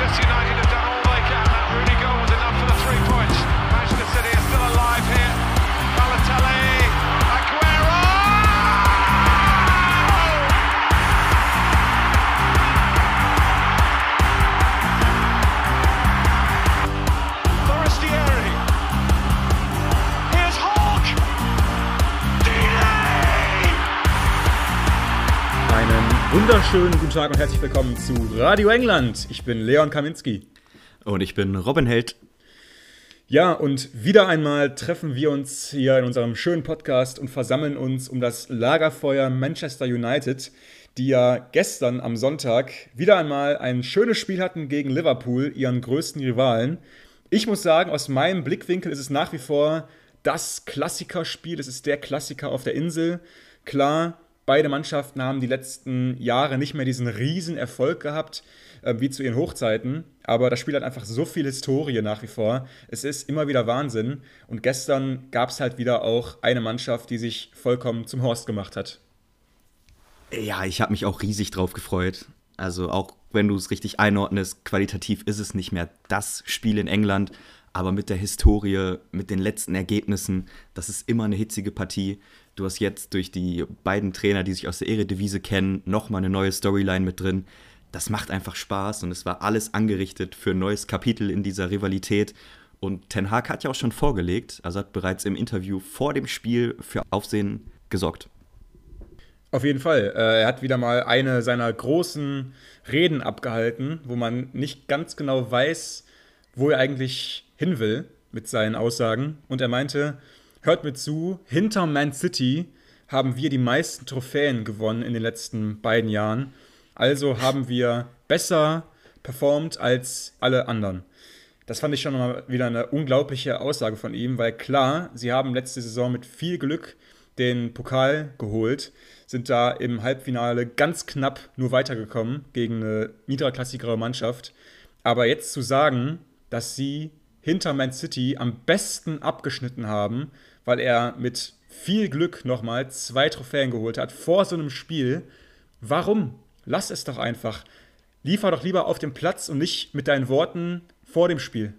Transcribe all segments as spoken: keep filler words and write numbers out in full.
Manchester United have done all they can. That Rooney goal was enough for the three points. Manchester City are still alive here. Balotelli, Aguero! Forestieri. Here's Hawk. Delay! Einen wunderschönen guten Tag und herzlich willkommen zu Radio England. Ich bin Leon Kaminski. Und ich bin Robin Held. Ja, und wieder einmal treffen wir uns hier in unserem schönen Podcast und versammeln uns um das Lagerfeuer Manchester United, die ja gestern am Sonntag wieder einmal ein schönes Spiel hatten gegen Liverpool, ihren größten Rivalen. Ich muss sagen, aus meinem Blickwinkel ist es nach wie vor das Klassikerspiel, es ist der Klassiker auf der Insel. Klar, beide Mannschaften haben die letzten Jahre nicht mehr diesen riesen Erfolg gehabt, äh, wie zu ihren Hochzeiten. Aber das Spiel hat einfach so viel Historie nach wie vor. Es ist immer wieder Wahnsinn. Und gestern gab es halt wieder auch eine Mannschaft, die sich vollkommen zum Horst gemacht hat. Ja, ich habe mich auch riesig drauf gefreut. Also auch wenn du es richtig einordnest, qualitativ ist es nicht mehr das Spiel in England. Aber mit der Historie, mit den letzten Ergebnissen, das ist immer eine hitzige Partie. Du hast jetzt durch die beiden Trainer, die sich aus der Eredivisie kennen, nochmal eine neue Storyline mit drin. Das macht einfach Spaß und es war alles angerichtet für ein neues Kapitel in dieser Rivalität. Und Ten Hag hat ja auch schon vorgelegt, also hat bereits im Interview vor dem Spiel für Aufsehen gesorgt. Auf jeden Fall. Er hat wieder mal eine seiner großen Reden abgehalten, wo man nicht ganz genau weiß, wo er eigentlich hin will mit seinen Aussagen. Und er meinte, hört mir zu, hinter Man City haben wir die meisten Trophäen gewonnen in den letzten beiden Jahren. Also haben wir besser performt als alle anderen. Das fand ich schon mal wieder eine unglaubliche Aussage von ihm, weil klar, sie haben letzte Saison mit viel Glück den Pokal geholt, sind da im Halbfinale ganz knapp nur weitergekommen gegen eine niederklassigere Mannschaft. Aber jetzt zu sagen, dass sie hinter Man City am besten abgeschnitten haben, weil er mit viel Glück nochmal zwei Trophäen geholt hat vor so einem Spiel. Warum? Lass es doch einfach. Liefer doch lieber auf dem Platz und nicht mit deinen Worten vor dem Spiel.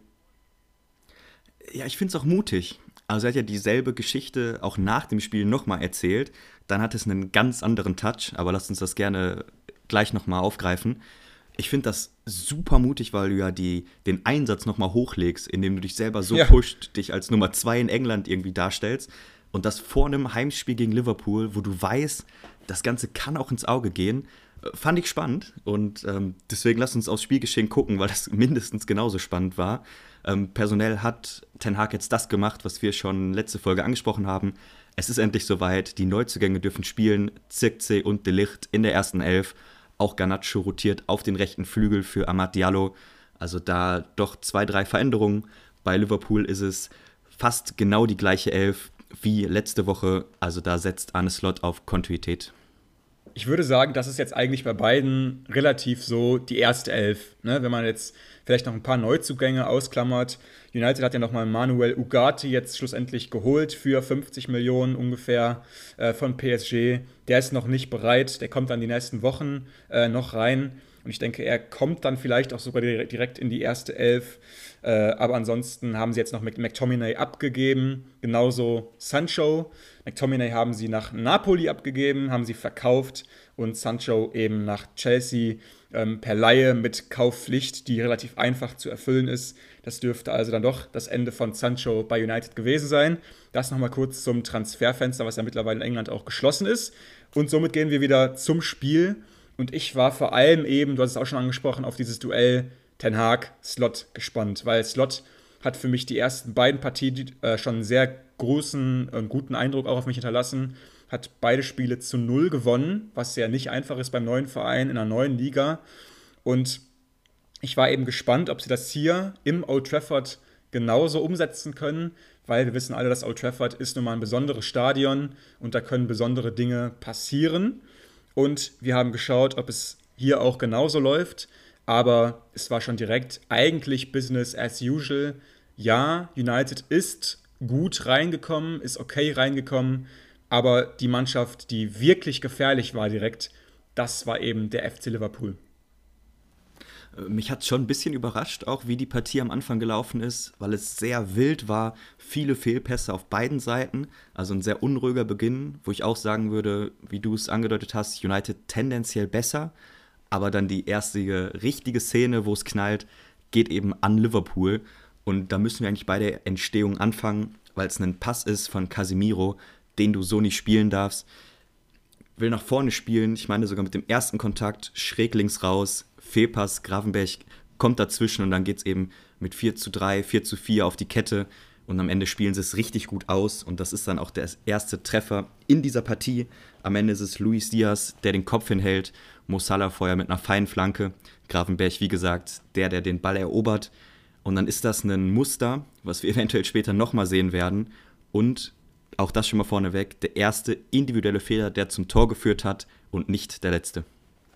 Ja, ich finde es auch mutig. Also er hat ja dieselbe Geschichte auch nach dem Spiel nochmal erzählt. Dann hat es einen ganz anderen Touch, aber lasst uns das gerne gleich nochmal aufgreifen. Ich finde das super mutig, weil du ja die, den Einsatz nochmal hochlegst, indem du dich selber so ja. pusht, dich als Nummer zwei in England irgendwie darstellst. Und das vor einem Heimspiel gegen Liverpool, wo du weißt, das Ganze kann auch ins Auge gehen. Fand ich spannend und ähm, deswegen lass uns aufs Spielgeschehen gucken, weil das mindestens genauso spannend war. Ähm, personell hat Ten Hag jetzt das gemacht, was wir schon letzte Folge angesprochen haben. Es ist endlich soweit, die Neuzugänge dürfen spielen, Zirkzee und De Ligt in der ersten Elf. Auch Garnacho rotiert auf den rechten Flügel für Amad Diallo. Also da doch zwei, drei Veränderungen. Bei Liverpool ist es fast genau die gleiche Elf wie letzte Woche. Also da setzt Arne Slot auf Kontinuität. Ich würde sagen, das ist jetzt eigentlich bei beiden relativ so die erste Elf. Ne? Wenn man jetzt vielleicht noch ein paar Neuzugänge ausklammert. United hat ja nochmal Manuel Ugarte jetzt schlussendlich geholt für fünfzig Millionen ungefähr äh, von P S G. Der ist noch nicht bereit, der kommt dann die nächsten Wochen äh, noch rein. Und ich denke, er kommt dann vielleicht auch sogar direkt in die erste Elf. Äh, aber ansonsten haben sie jetzt noch McTominay abgegeben, genauso Sancho. McTominay haben sie nach Napoli abgegeben, haben sie verkauft und Sancho eben nach Chelsea ähm, per Leihe mit Kaufpflicht, die relativ einfach zu erfüllen ist. Das dürfte also dann doch das Ende von Sancho bei United gewesen sein. Das nochmal kurz zum Transferfenster, was ja mittlerweile in England auch geschlossen ist. Und somit gehen wir wieder zum Spiel. Und ich war vor allem eben, du hast es auch schon angesprochen, auf dieses Duell Ten Hag-Slot gespannt, weil Slot hat für mich die ersten beiden Partien äh, schon einen sehr großen und guten Eindruck auch auf mich hinterlassen, hat beide Spiele zu null gewonnen, was ja nicht einfach ist beim neuen Verein in einer neuen Liga. Und ich war eben gespannt, ob sie das hier im Old Trafford genauso umsetzen können, weil wir wissen alle, dass Old Trafford ist nun mal ein besonderes Stadion und da können besondere Dinge passieren. Und wir haben geschaut, ob es hier auch genauso läuft. Aber es war schon direkt eigentlich Business as usual. Ja, United ist gut reingekommen, ist okay reingekommen, aber die Mannschaft, die wirklich gefährlich war direkt, das war eben der F C Liverpool. Mich hat schon ein bisschen überrascht, auch wie die Partie am Anfang gelaufen ist, weil es sehr wild war, viele Fehlpässe auf beiden Seiten, also ein sehr unruhiger Beginn, wo ich auch sagen würde, wie du es angedeutet hast, United tendenziell besser, aber dann die erste richtige Szene, wo es knallt, geht eben an Liverpool und da müssen wir eigentlich bei der Entstehung anfangen, weil es ein Pass ist von Casemiro, den du so nicht spielen darfst. Will nach vorne spielen, ich meine sogar mit dem ersten Kontakt, schräg links raus, Fehlpass, Gravenberch kommt dazwischen und dann geht es eben mit vier zu drei, vier zu vier auf die Kette und am Ende spielen sie es richtig gut aus und das ist dann auch der erste Treffer in dieser Partie. Am Ende ist es Luis Diaz, der den Kopf hinhält, Mo Salah vorher mit einer feinen Flanke, Gravenberch, wie gesagt, der, der den Ball erobert und dann ist das ein Muster, was wir eventuell später nochmal sehen werden und auch das schon mal vorneweg, der erste individuelle Fehler, der zum Tor geführt hat und nicht der letzte.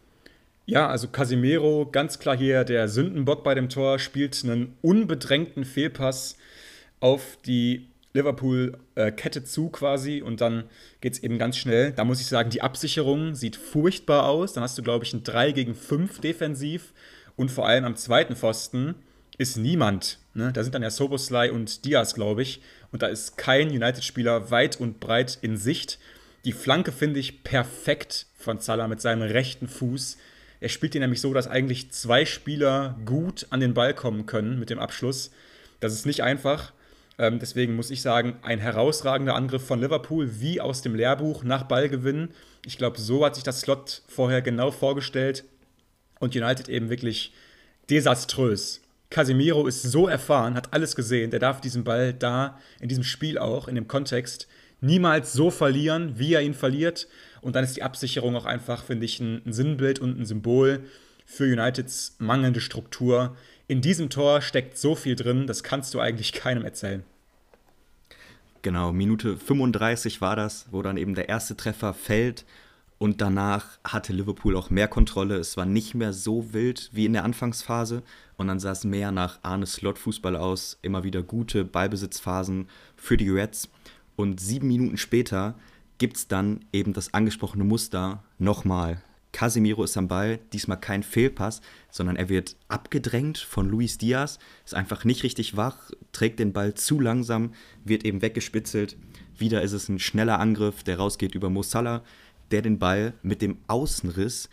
Ja, also Casemiro, ganz klar hier der Sündenbock bei dem Tor, spielt einen unbedrängten Fehlpass auf die Liverpool-Kette zu quasi und dann geht es eben ganz schnell. Da muss ich sagen, die Absicherung sieht furchtbar aus. Dann hast du, glaube ich, ein drei gegen fünf defensiv und vor allem am zweiten Pfosten ist niemand. Ne? Da sind dann ja Szoboszlai und Diaz, glaube ich. Und da ist kein United-Spieler weit und breit in Sicht. Die Flanke finde ich perfekt von Salah mit seinem rechten Fuß. Er spielt ihn nämlich so, dass eigentlich zwei Spieler gut an den Ball kommen können mit dem Abschluss. Das ist nicht einfach. Ähm, deswegen muss ich sagen, ein herausragender Angriff von Liverpool, wie aus dem Lehrbuch nach Ballgewinn. Ich glaube, so hat sich das Slot vorher genau vorgestellt. Und United eben wirklich desaströs. Casemiro ist so erfahren, hat alles gesehen. Der darf diesen Ball da, in diesem Spiel auch, in dem Kontext, niemals so verlieren, wie er ihn verliert. Und dann ist die Absicherung auch einfach, finde ich, ein, ein Sinnbild und ein Symbol für Uniteds mangelnde Struktur. In diesem Tor steckt so viel drin, das kannst du eigentlich keinem erzählen. Genau, Minute fünfunddreißig war das, wo dann eben der erste Treffer fällt. Und danach hatte Liverpool auch mehr Kontrolle. Es war nicht mehr so wild wie in der Anfangsphase. Und dann sah es mehr nach Arne Slot-Fußball aus. Immer wieder gute Ballbesitzphasen für die Reds. Und sieben Minuten später gibt es dann eben das angesprochene Muster nochmal. Casemiro ist am Ball, diesmal kein Fehlpass, sondern er wird abgedrängt von Luis Diaz. Ist einfach nicht richtig wach, trägt den Ball zu langsam, wird eben weggespitzelt. Wieder ist es ein schneller Angriff, der rausgeht über Mo Salah, der den Ball mit dem Außenriss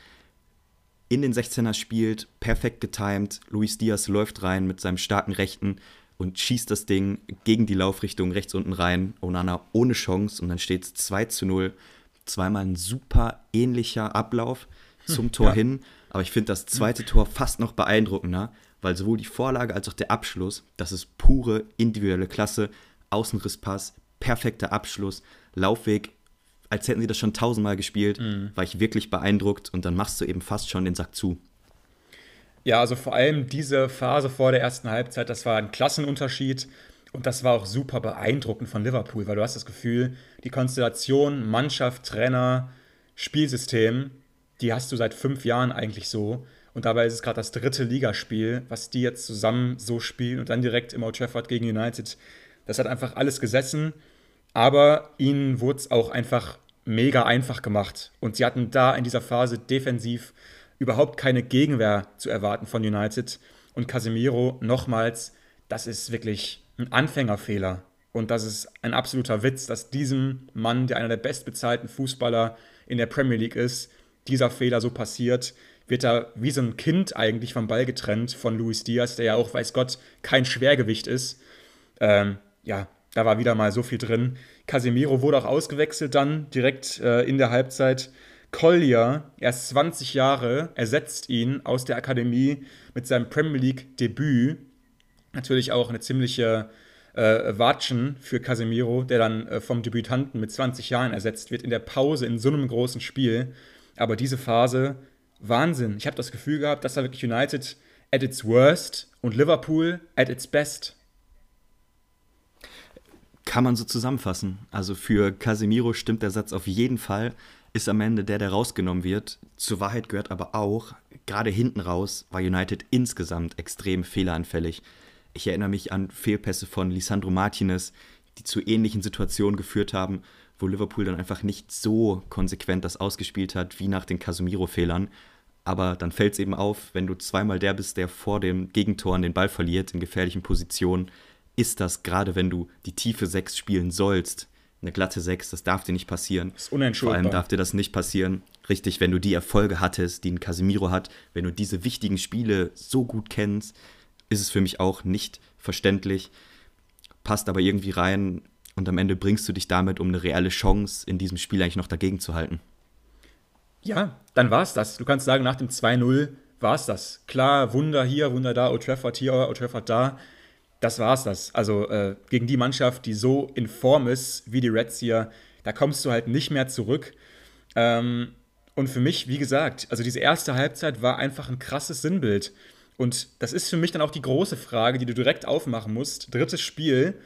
in den sechzehner spielt, perfekt getimed. Luis Diaz läuft rein mit seinem starken Rechten und schießt das Ding gegen die Laufrichtung rechts unten rein. Onana ohne Chance und dann steht es zwei zu null. Zweimal ein super ähnlicher Ablauf zum Tor ja. hin. Aber ich finde das zweite Tor fast noch beeindruckender, weil sowohl die Vorlage als auch der Abschluss, das ist pure individuelle Klasse. Außenrisspass, perfekter Abschluss, Laufweg, als hätten sie das schon tausendmal gespielt, mhm. war ich wirklich beeindruckt und dann machst du eben fast schon den Sack zu. Ja, also vor allem diese Phase vor der ersten Halbzeit, das war ein Klassenunterschied und das war auch super beeindruckend von Liverpool, weil du hast das Gefühl, die Konstellation Mannschaft, Trainer, Spielsystem, die hast du seit fünf Jahren eigentlich so und dabei ist es gerade das dritte Ligaspiel, was die jetzt zusammen so spielen und dann direkt im Old Trafford gegen United. Das hat einfach alles gesessen, aber ihnen wurde es auch einfach mega einfach gemacht und sie hatten da in dieser Phase defensiv überhaupt keine Gegenwehr zu erwarten von United. Und Casemiro, nochmals, das ist wirklich ein Anfängerfehler. Und das ist ein absoluter Witz, dass diesem Mann, der einer der bestbezahlten Fußballer in der Premier League ist, dieser Fehler so passiert. Wird er wie so ein Kind eigentlich vom Ball getrennt von Luis Diaz, der ja auch, weiß Gott, kein Schwergewicht ist. Ähm, ja, da war wieder mal so viel drin. Casemiro wurde auch ausgewechselt dann, direkt äh, in der Halbzeit. Collier, erst zwanzig Jahre, ersetzt ihn aus der Akademie mit seinem Premier League-Debüt. Natürlich auch eine ziemliche äh, Watschen für Casemiro, der dann äh, vom Debütanten mit zwanzig Jahren ersetzt wird in der Pause in so einem großen Spiel. Aber diese Phase, Wahnsinn. Ich habe das Gefühl gehabt, das war wirklich United at its worst und Liverpool at its best. Kann man so zusammenfassen. Also für Casemiro stimmt der Satz auf jeden Fall. Ist am Ende der, der rausgenommen wird. Zur Wahrheit gehört aber auch, gerade hinten raus war United insgesamt extrem fehleranfällig. Ich erinnere mich an Fehlpässe von Lisandro Martinez, die zu ähnlichen Situationen geführt haben, wo Liverpool dann einfach nicht so konsequent das ausgespielt hat, wie nach den Casemiro-Fehlern. aber dann fällt es eben auf, wenn du zweimal der bist, der vor dem Gegentor den Ball verliert in gefährlichen Positionen, ist das, gerade wenn du die tiefe sechs spielen sollst, eine glatte sechs, das darf dir nicht passieren. Das ist unentschuldbar. Vor allem darf dir das nicht passieren. Richtig, wenn du die Erfolge hattest, die ein Casemiro hat, wenn du diese wichtigen Spiele so gut kennst, ist es für mich auch nicht verständlich, passt aber irgendwie rein und am Ende bringst du dich damit um eine reelle Chance, in diesem Spiel eigentlich noch dagegen zu halten. Ja, dann war es das. Du kannst sagen, nach dem zwei null war es das. Klar, Wunder hier, Wunder da, Old Trafford hier, Old Trafford da. Das war es das. Also äh, gegen die Mannschaft, die so in Form ist wie die Reds hier, da kommst du halt nicht mehr zurück. Ähm, und für mich, wie gesagt, also diese erste Halbzeit war einfach ein krasses Sinnbild. Und das ist für mich dann auch die große Frage, die du direkt aufmachen musst. Drittes Spiel.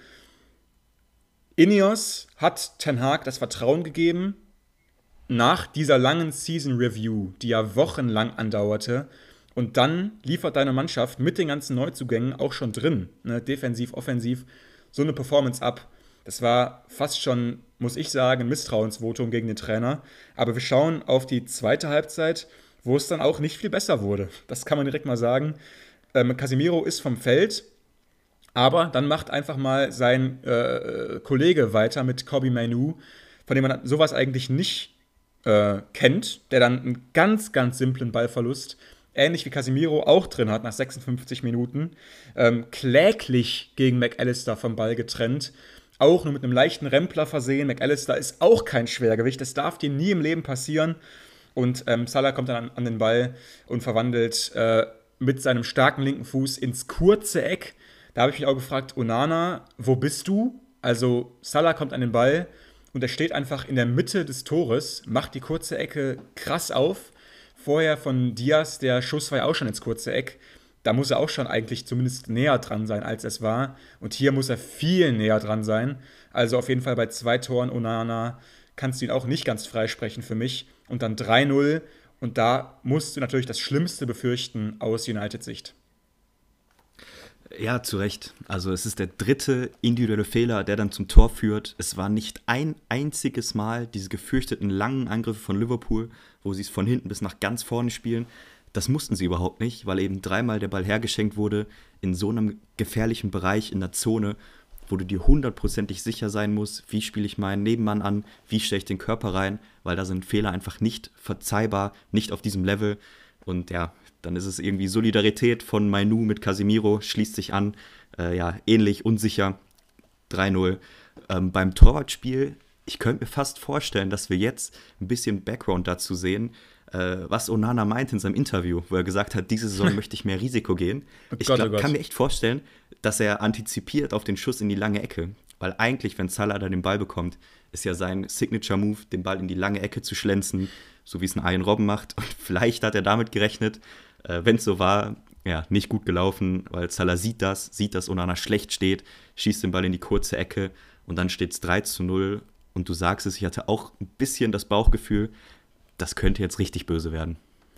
Ineos hat Ten Hag das Vertrauen gegeben, nach dieser langen Season Review, die ja wochenlang andauerte. Und dann liefert deine Mannschaft mit den ganzen Neuzugängen auch schon drin, ne, defensiv, offensiv, so eine Performance ab. Das war fast schon, muss ich sagen, ein Misstrauensvotum gegen den Trainer. Aber wir schauen auf die zweite Halbzeit, wo es dann auch nicht viel besser wurde. Das kann man direkt mal sagen. Ähm, Casemiro ist vom Feld, aber dann macht einfach mal sein äh, Kollege weiter mit Kobbie Mainoo, von dem man sowas eigentlich nicht äh, kennt, der dann einen ganz, ganz simplen Ballverlust, ähnlich wie Casemiro, auch drin hat nach sechsundfünfzig Minuten, ähm, kläglich gegen McAllister vom Ball getrennt, auch nur mit einem leichten Rempler versehen. McAllister ist auch kein Schwergewicht, das darf dir nie im Leben passieren. Und ähm, Salah kommt dann an, an den Ball und verwandelt äh, mit seinem starken linken Fuß ins kurze Eck. Da habe ich mich auch gefragt, Onana, wo bist du? Also Salah kommt an den Ball und er steht einfach in der Mitte des Tores, macht die kurze Ecke krass auf. Vorher von Diaz, der Schuss war ja auch schon ins kurze Eck. Da muss er auch schon eigentlich zumindest näher dran sein, als es war. Und hier muss er viel näher dran sein. Also auf jeden Fall bei zwei Toren Onana kannst du ihn auch nicht ganz freisprechen für mich. Und dann drei null. Und da musst du natürlich das Schlimmste befürchten aus United-Sicht. Ja, zu Recht. Also es ist der dritte individuelle Fehler, der dann zum Tor führt. Es war nicht ein einziges Mal diese gefürchteten langen Angriffe von Liverpool, wo sie es von hinten bis nach ganz vorne spielen. Das mussten sie überhaupt nicht, weil eben dreimal der Ball hergeschenkt wurde in so einem gefährlichen Bereich in der Zone, wo du dir hundertprozentig sicher sein musst, wie spiele ich meinen Nebenmann an, wie stelle ich den Körper rein, weil da sind Fehler einfach nicht verzeihbar, nicht auf diesem Level. Und ja, dann ist es irgendwie Solidarität von Mainoo mit Casemiro, schließt sich an, äh, ja, ähnlich unsicher, drei null. Ähm, beim Torwartspiel, ich könnte mir fast vorstellen, dass wir jetzt ein bisschen Background dazu sehen, äh, was Onana meint in seinem Interview, wo er gesagt hat, diese Saison möchte ich mehr Risiko gehen. Oh ich Gott, glaub, oh Gott. kann mir echt vorstellen, dass er antizipiert auf den Schuss in die lange Ecke. Weil eigentlich, wenn Salah da den Ball bekommt, ist ja sein Signature-Move, den Ball in die lange Ecke zu schlänzen, so wie es ein Arjen Robben macht. Und vielleicht hat er damit gerechnet. Äh, wenn es so war, ja, nicht gut gelaufen, weil Salah sieht das, sieht, dass Onana schlecht steht, schießt den Ball in die kurze Ecke und dann steht es drei zu null. Und du sagst es, ich hatte auch ein bisschen das Bauchgefühl, das könnte jetzt richtig böse werden.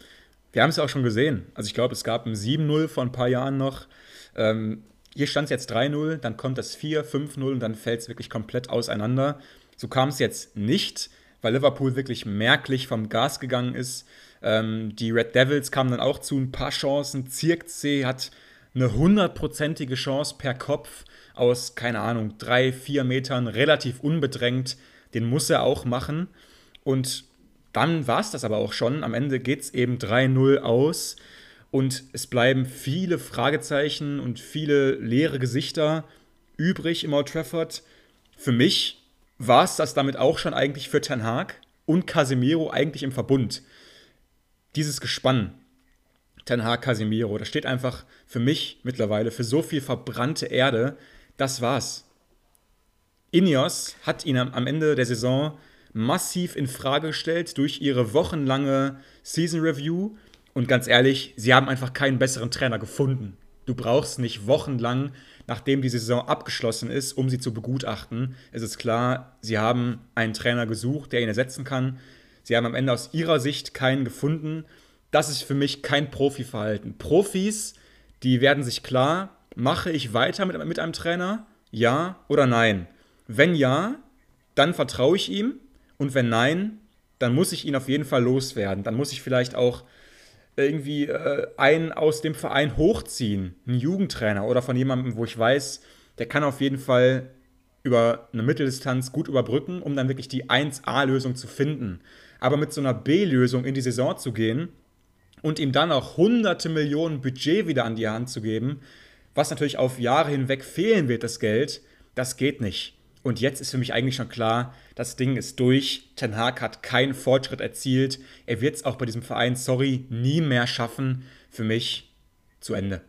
Wir haben es ja auch schon gesehen. Also ich glaube, es gab ein sieben null vor ein paar Jahren noch. Ähm, hier stand es jetzt drei null, dann kommt das vier, fünf null und dann fällt es wirklich komplett auseinander. So kam es jetzt nicht, weil Liverpool wirklich merklich vom Gas gegangen ist. Ähm, die Red Devils kamen dann auch zu ein paar Chancen. Zirkzee hat eine hundertprozentige Chance per Kopf aus, keine Ahnung, drei, vier Metern, relativ unbedrängt. Den muss er auch machen. Und dann war es das aber auch schon. Am Ende geht es eben drei null aus. Und es bleiben viele Fragezeichen und viele leere Gesichter übrig im Old Trafford. Für mich war es das damit auch schon eigentlich für Ten Hag und Casemiro eigentlich im Verbund. Dieses Gespann, Ten Hag, Casemiro, das steht einfach für mich mittlerweile für so viel verbrannte Erde. Das war's. Ineos hat ihn am Ende der Saison massiv in Frage gestellt durch ihre wochenlange Season Review. Und ganz ehrlich, sie haben einfach keinen besseren Trainer gefunden. Du brauchst nicht wochenlang, nachdem die Saison abgeschlossen ist, um sie zu begutachten. Es ist klar, sie haben einen Trainer gesucht, der ihn ersetzen kann. Sie haben am Ende aus ihrer Sicht keinen gefunden. Das ist für mich kein Profiverhalten. Profis, die werden sich klar, mache ich weiter mit, mit einem Trainer? Ja oder nein? Wenn ja, dann vertraue ich ihm. Und wenn nein, dann muss ich ihn auf jeden Fall loswerden. Dann muss ich vielleicht auch irgendwie äh, einen aus dem Verein hochziehen, einen Jugendtrainer oder von jemandem, wo ich weiß, der kann auf jeden Fall über eine Mitteldistanz gut überbrücken, um dann wirklich die eins A-Lösung zu finden. Aber mit so einer B-Lösung in die Saison zu gehen und ihm dann auch hunderte Millionen Budget wieder an die Hand zu geben, was natürlich auf Jahre hinweg fehlen wird, das Geld, das geht nicht. Und jetzt ist für mich eigentlich schon klar, das Ding ist durch. Ten Hag hat keinen Fortschritt erzielt. Er wird es auch bei diesem Verein, sorry, nie mehr schaffen. Für mich zu Ende.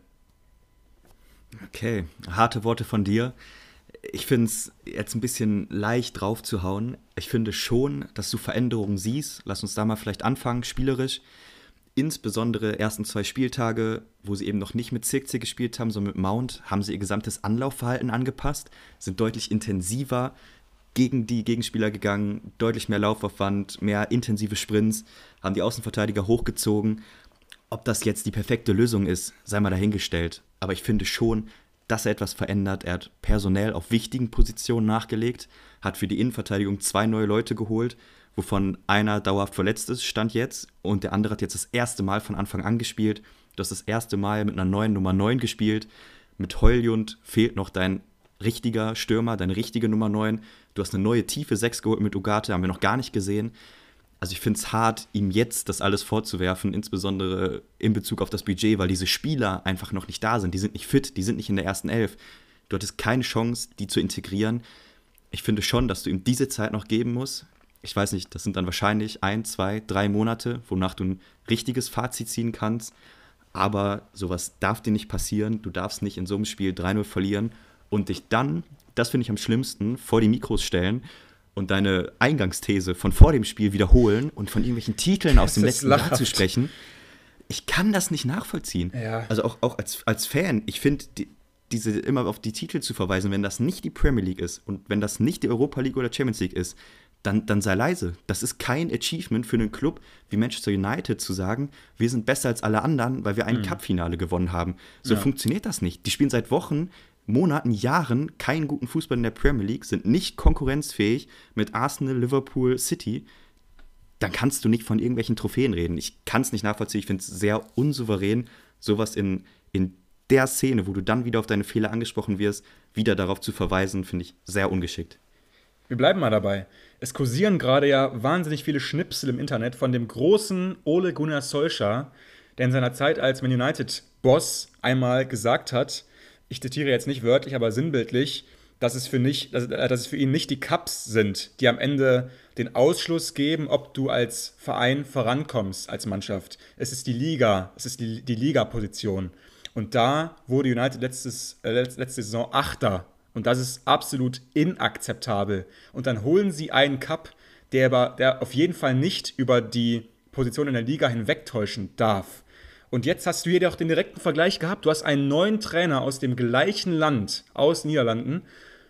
Okay, harte Worte von dir. Ich finde es jetzt ein bisschen leicht drauf zu hauen. Ich finde schon, dass du Veränderungen siehst. Lass uns da mal vielleicht anfangen, spielerisch. Insbesondere ersten zwei Spieltage, wo sie eben noch nicht mit Zirkzee gespielt haben, sondern mit Mount, haben sie ihr gesamtes Anlaufverhalten angepasst, sind deutlich intensiver gegen die Gegenspieler gegangen, deutlich mehr Laufaufwand, mehr intensive Sprints, haben die Außenverteidiger hochgezogen. Ob das jetzt die perfekte Lösung ist, sei mal dahingestellt. Aber ich finde schon, dass er etwas verändert. Er hat personell auf wichtigen Positionen nachgelegt, hat für die Innenverteidigung zwei neue Leute geholt, wovon einer dauerhaft verletzt ist, Stand jetzt, und der andere hat jetzt das erste Mal von Anfang an gespielt. Du hast das erste Mal mit einer neuen Nummer neun gespielt. Mit Højlund fehlt noch dein richtiger Stürmer, deine richtige Nummer neun. Du hast eine neue tiefe sechs geholt mit Ugarte, haben wir noch gar nicht gesehen. Also ich finde es hart, ihm jetzt das alles vorzuwerfen, insbesondere in Bezug auf das Budget, weil diese Spieler einfach noch nicht da sind. Die sind nicht fit, die sind nicht in der ersten Elf. Du hattest keine Chance, die zu integrieren. Ich finde schon, dass du ihm diese Zeit noch geben musst. Ich weiß nicht, das sind dann wahrscheinlich ein, zwei, drei Monate, wonach du ein richtiges Fazit ziehen kannst. Aber sowas darf dir nicht passieren. Du darfst nicht in so einem Spiel drei null verlieren und dich dann, das finde ich am schlimmsten, vor die Mikros stellen und deine Eingangsthese von vor dem Spiel wiederholen und von irgendwelchen Titeln aus dem letzten Jahr zu sprechen. Ich kann das nicht nachvollziehen. Ja. Also auch, auch als, als Fan, ich finde, die, diese immer auf die Titel zu verweisen, wenn das nicht die Premier League ist und wenn das nicht die Europa League oder Champions League ist, Dann, dann sei leise. Das ist kein Achievement für einen Club wie Manchester United zu sagen, wir sind besser als alle anderen, weil wir ein mhm. Cup-Finale gewonnen haben. So ja. funktioniert das nicht. Die spielen seit Wochen, Monaten, Jahren keinen guten Fußball in der Premier League, sind nicht konkurrenzfähig mit Arsenal, Liverpool, City. Dann kannst du nicht von irgendwelchen Trophäen reden. Ich kann es nicht nachvollziehen. Ich finde es sehr unsouverän, sowas in, in der Szene, wo du dann wieder auf deine Fehler angesprochen wirst, wieder darauf zu verweisen, finde ich sehr ungeschickt. Wir bleiben mal dabei. Es kursieren gerade ja wahnsinnig viele Schnipsel im Internet von dem großen Ole Gunnar Solskjaer, der in seiner Zeit als Man United-Boss einmal gesagt hat, ich zitiere jetzt nicht wörtlich, aber sinnbildlich, dass es für, nicht, dass, dass es für ihn nicht die Cups sind, die am Ende den Ausschluss geben, ob du als Verein vorankommst, als Mannschaft. Es ist die Liga, es ist die, die Liga-Position. Und da wurde United letztes, äh, letzte Saison Achter. Und das ist absolut inakzeptabel. Und dann holen sie einen Cup, der, aber, der auf jeden Fall nicht über die Position in der Liga hinwegtäuschen darf. Und jetzt hast du hier auch den direkten Vergleich gehabt. Du hast einen neuen Trainer aus dem gleichen Land, aus Niederlanden,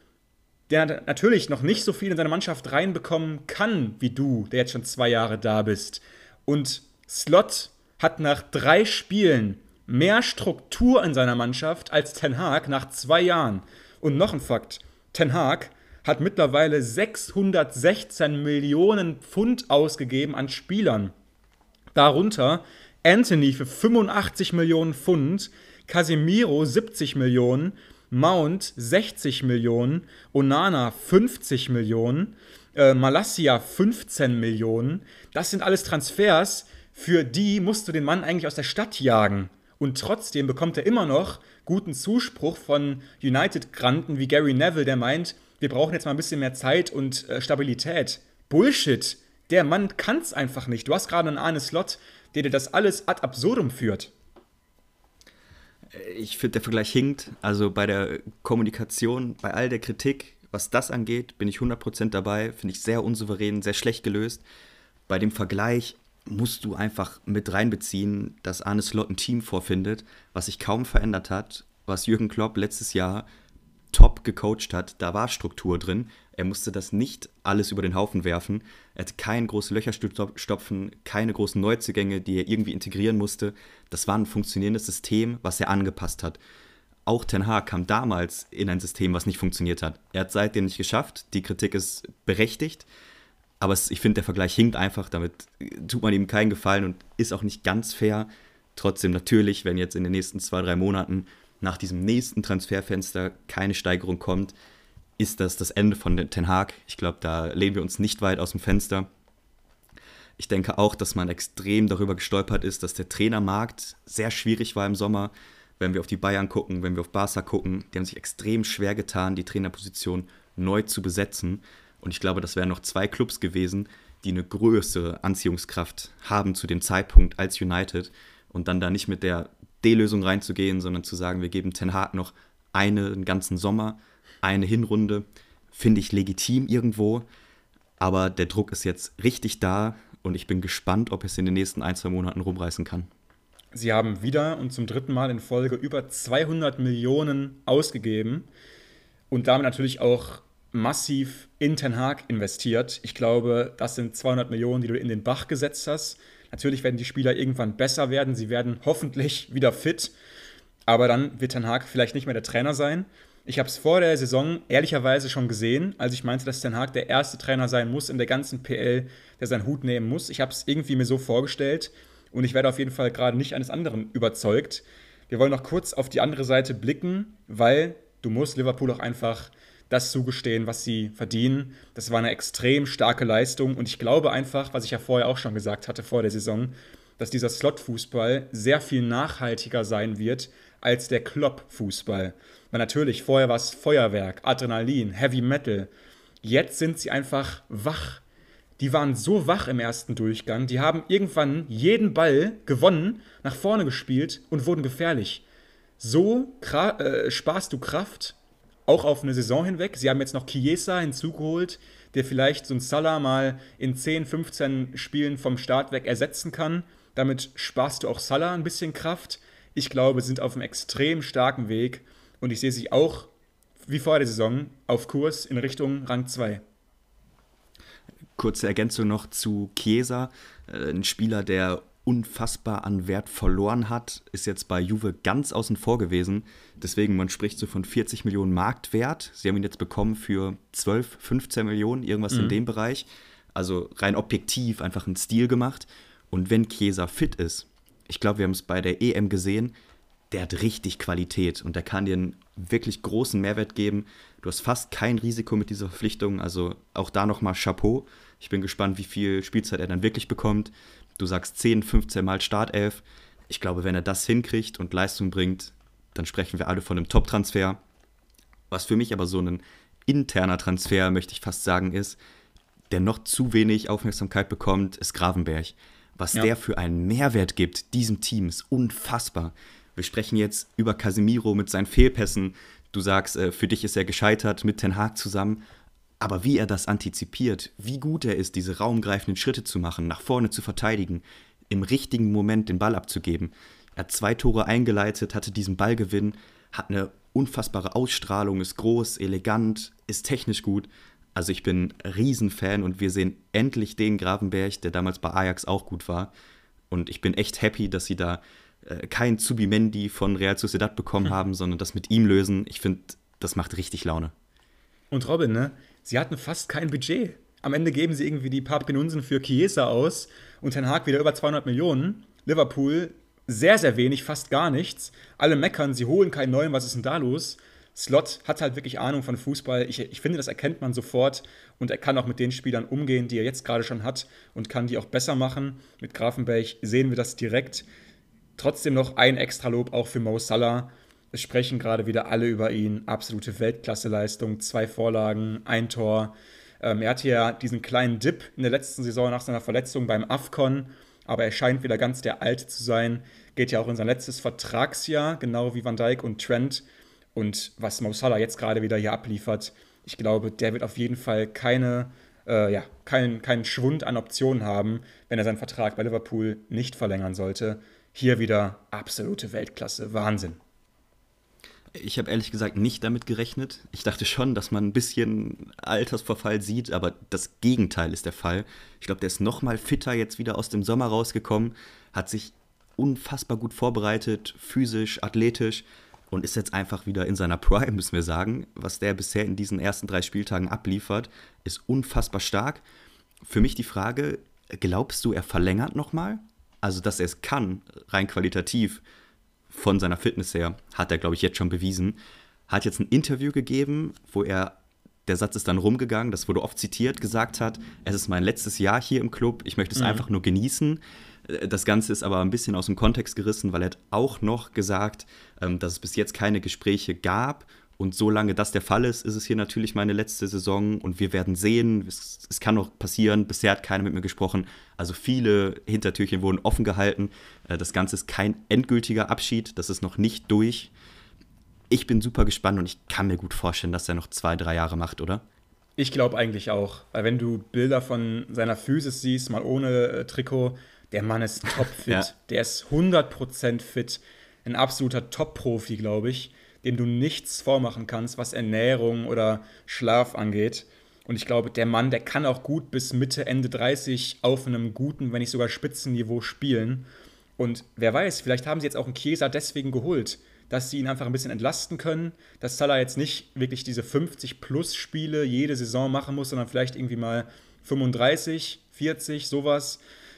der natürlich noch nicht so viel in seine Mannschaft reinbekommen kann wie du, der jetzt schon zwei Jahre da bist. Und Slot hat nach drei Spielen mehr Struktur in seiner Mannschaft als Ten Hag nach zwei Jahren. Und noch ein Fakt, Ten Hag hat mittlerweile sechshundertsechzehn Millionen Pfund ausgegeben an Spielern. Darunter Anthony für fünfundachtzig Millionen Pfund, Casemiro siebzig Millionen, Mount sechzig Millionen, Onana fünfzig Millionen, äh, Malacia fünfzehn Millionen. Das sind alles Transfers, für die musst du den Mann eigentlich aus der Stadt jagen. Und trotzdem bekommt er immer noch guten Zuspruch von United-Granten wie Gary Neville, der meint, wir brauchen jetzt mal ein bisschen mehr Zeit und äh, Stabilität. Bullshit! Der Mann kann's einfach nicht. Du hast gerade einen Arne Slot, der dir das alles ad absurdum führt. Ich finde, der Vergleich hinkt. Also bei der Kommunikation, bei all der Kritik, was das angeht, bin ich hundert Prozent dabei. Finde ich sehr unsouverän, sehr schlecht gelöst. Bei dem Vergleich musst du einfach mit reinbeziehen, dass Arne Slot ein Team vorfindet, was sich kaum verändert hat, was Jürgen Klopp letztes Jahr top gecoacht hat. Da war Struktur drin. Er musste das nicht alles über den Haufen werfen. Er hatte keine großen Löcher stopfen, keine großen Neuzugänge, die er irgendwie integrieren musste. Das war ein funktionierendes System, was er angepasst hat. Auch Ten Hag kam damals in ein System, was nicht funktioniert hat. Er hat es seitdem nicht geschafft. Die Kritik ist berechtigt. Aber es, ich finde, der Vergleich hinkt einfach, damit tut man ihm keinen Gefallen und ist auch nicht ganz fair. Trotzdem natürlich, wenn jetzt in den nächsten zwei, drei Monaten nach diesem nächsten Transferfenster keine Steigerung kommt, ist das das Ende von Ten Hag. Ich glaube, da lehnen wir uns nicht weit aus dem Fenster. Ich denke auch, dass man extrem darüber gestolpert ist, dass der Trainermarkt sehr schwierig war im Sommer. Wenn wir auf die Bayern gucken, wenn wir auf Barca gucken, die haben sich extrem schwer getan, die Trainerposition neu zu besetzen. Und ich glaube, das wären noch zwei Clubs gewesen, die eine größere Anziehungskraft haben zu dem Zeitpunkt als United. Und dann da nicht mit der D-Lösung reinzugehen, sondern zu sagen, wir geben Ten Hag noch einen ganzen Sommer, eine Hinrunde, finde ich legitim irgendwo. Aber der Druck ist jetzt richtig da und ich bin gespannt, ob es in den nächsten ein, zwei Monaten rumreißen kann. Sie haben wieder und zum dritten Mal in Folge über zweihundert Millionen ausgegeben und damit natürlich auch massiv in Ten Hag investiert. Ich glaube, das sind zweihundert Millionen, die du in den Bach gesetzt hast. Natürlich werden die Spieler irgendwann besser werden. Sie werden hoffentlich wieder fit. Aber dann wird Ten Hag vielleicht nicht mehr der Trainer sein. Ich habe es vor der Saison ehrlicherweise schon gesehen, als ich meinte, dass Ten Hag der erste Trainer sein muss in der ganzen P L, der seinen Hut nehmen muss. Ich habe es irgendwie mir so vorgestellt und ich werde auf jeden Fall gerade nicht eines anderen überzeugt. Wir wollen noch kurz auf die andere Seite blicken, weil du musst Liverpool auch einfach das zugestehen, was sie verdienen. Das war eine extrem starke Leistung und ich glaube einfach, was ich ja vorher auch schon gesagt hatte vor der Saison, dass dieser Slot-Fußball sehr viel nachhaltiger sein wird als der Klopp-Fußball. Weil natürlich, vorher war es Feuerwerk, Adrenalin, Heavy Metal. Jetzt sind sie einfach wach. Die waren so wach im ersten Durchgang, die haben irgendwann jeden Ball gewonnen, nach vorne gespielt und wurden gefährlich. So kra- äh, sparst du Kraft, auch auf eine Saison hinweg. Sie haben jetzt noch Chiesa hinzugeholt, der vielleicht so ein Salah mal in zehn, fünfzehn Spielen vom Start weg ersetzen kann. Damit sparst du auch Salah ein bisschen Kraft. Ich glaube, sie sind auf einem extrem starken Weg und ich sehe sie auch, wie vor der Saison, auf Kurs in Richtung Rang zwei. Kurze Ergänzung noch zu Chiesa, ein Spieler, der unfassbar an Wert verloren hat, ist jetzt bei Juve ganz außen vor gewesen. Deswegen, man spricht so von vierzig Millionen Marktwert. Sie haben ihn jetzt bekommen für zwölf, fünfzehn Millionen, irgendwas mhm. in dem Bereich. Also rein objektiv einfach einen Stil gemacht. Und wenn Chiesa fit ist, ich glaube, wir haben es bei der E M gesehen, der hat richtig Qualität und der kann dir einen wirklich großen Mehrwert geben. Du hast fast kein Risiko mit dieser Verpflichtung, also auch da nochmal Chapeau. Ich bin gespannt, wie viel Spielzeit er dann wirklich bekommt. Du sagst zehn, fünfzehn Mal Startelf. Ich glaube, wenn er das hinkriegt und Leistung bringt, dann sprechen wir alle von einem Top-Transfer. Was für mich aber so ein interner Transfer, möchte ich fast sagen, ist, der noch zu wenig Aufmerksamkeit bekommt, ist Gravenberch. Was ja. der für einen Mehrwert gibt, diesem Team, ist unfassbar. Wir sprechen jetzt über Casemiro mit seinen Fehlpässen. Du sagst, äh, für dich ist er gescheitert mit Ten Hag zusammen. Aber wie er das antizipiert, wie gut er ist, diese raumgreifenden Schritte zu machen, nach vorne zu verteidigen, im richtigen Moment den Ball abzugeben. Er hat zwei Tore eingeleitet, hatte diesen Ballgewinn, hat eine unfassbare Ausstrahlung, ist groß, elegant, ist technisch gut. Also ich bin ein Riesenfan und wir sehen endlich den Gravenberch, der damals bei Ajax auch gut war. Und ich bin echt happy, dass sie da äh, keinen Zubimendi von Real Sociedad bekommen hm. haben, sondern das mit ihm lösen. Ich finde, das macht richtig Laune. Und Robin, ne? Sie hatten fast kein Budget. Am Ende geben sie irgendwie die paar Penunsen für Chiesa aus und Ten Hag wieder über zweihundert Millionen. Liverpool sehr, sehr wenig, fast gar nichts. Alle meckern, sie holen keinen neuen, was ist denn da los? Slot hat halt wirklich Ahnung von Fußball. Ich, ich finde, das erkennt man sofort und er kann auch mit den Spielern umgehen, die er jetzt gerade schon hat und kann die auch besser machen. Mit Gravenberch sehen wir das direkt. Trotzdem noch ein Extralob auch für Mo Salah. Es sprechen gerade wieder alle über ihn. Absolute Weltklasse-Leistung, zwei Vorlagen, ein Tor. Ähm, er hatte ja diesen kleinen Dip in der letzten Saison nach seiner Verletzung beim AFCON, aber er scheint wieder ganz der Alte zu sein. Geht ja auch in sein letztes Vertragsjahr, genau wie Van Dijk und Trent. Und was Mo Salah jetzt gerade wieder hier abliefert, ich glaube, der wird auf jeden Fall keine, äh, ja, keinen, keinen Schwund an Optionen haben, wenn er seinen Vertrag bei Liverpool nicht verlängern sollte. Hier wieder absolute Weltklasse, Wahnsinn. Ich habe ehrlich gesagt nicht damit gerechnet. Ich dachte schon, dass man ein bisschen Altersverfall sieht, aber das Gegenteil ist der Fall. Ich glaube, der ist noch mal fitter jetzt wieder aus dem Sommer rausgekommen, hat sich unfassbar gut vorbereitet, physisch, athletisch und ist jetzt einfach wieder in seiner Prime, müssen wir sagen. Was der bisher in diesen ersten drei Spieltagen abliefert, ist unfassbar stark. für mich die Frage, glaubst du, er verlängert nochmal? Also, dass er es kann, rein qualitativ, von seiner Fitness her, hat er, glaube ich, jetzt schon bewiesen. Hat jetzt ein Interview gegeben, wo er, der Satz ist dann rumgegangen, das wurde oft zitiert, gesagt hat, es ist mein letztes Jahr hier im Club, ich möchte es mhm. einfach nur genießen. Das Ganze ist aber ein bisschen aus dem Kontext gerissen, weil er hat auch noch gesagt, dass es bis jetzt keine Gespräche gab. Und solange das der Fall ist, ist es hier natürlich meine letzte Saison und wir werden sehen, es, es kann noch passieren, bisher hat keiner mit mir gesprochen. Also viele Hintertürchen wurden offen gehalten. Das Ganze ist kein endgültiger Abschied, das ist noch nicht durch. Ich bin super gespannt und ich kann mir gut vorstellen, dass er noch zwei, drei Jahre macht, oder? Ich glaube eigentlich auch, weil wenn du Bilder von seiner Physis siehst, mal ohne äh, Trikot, der Mann ist topfit, ja. Der ist hundert Prozent fit, ein absoluter Top-Profi, glaube ich, dem du nichts vormachen kannst, was Ernährung oder Schlaf angeht. Und ich glaube, der Mann, der kann auch gut bis Mitte, Ende dreißig auf einem guten, wenn nicht sogar Spitzenniveau spielen. Und wer weiß, vielleicht haben sie jetzt auch einen Chiesa deswegen geholt, dass sie ihn einfach ein bisschen entlasten können, dass Salah jetzt nicht wirklich diese fünfzig-plus-Spiele jede Saison machen muss, sondern vielleicht irgendwie mal fünfunddreißig, vierzig, sowas.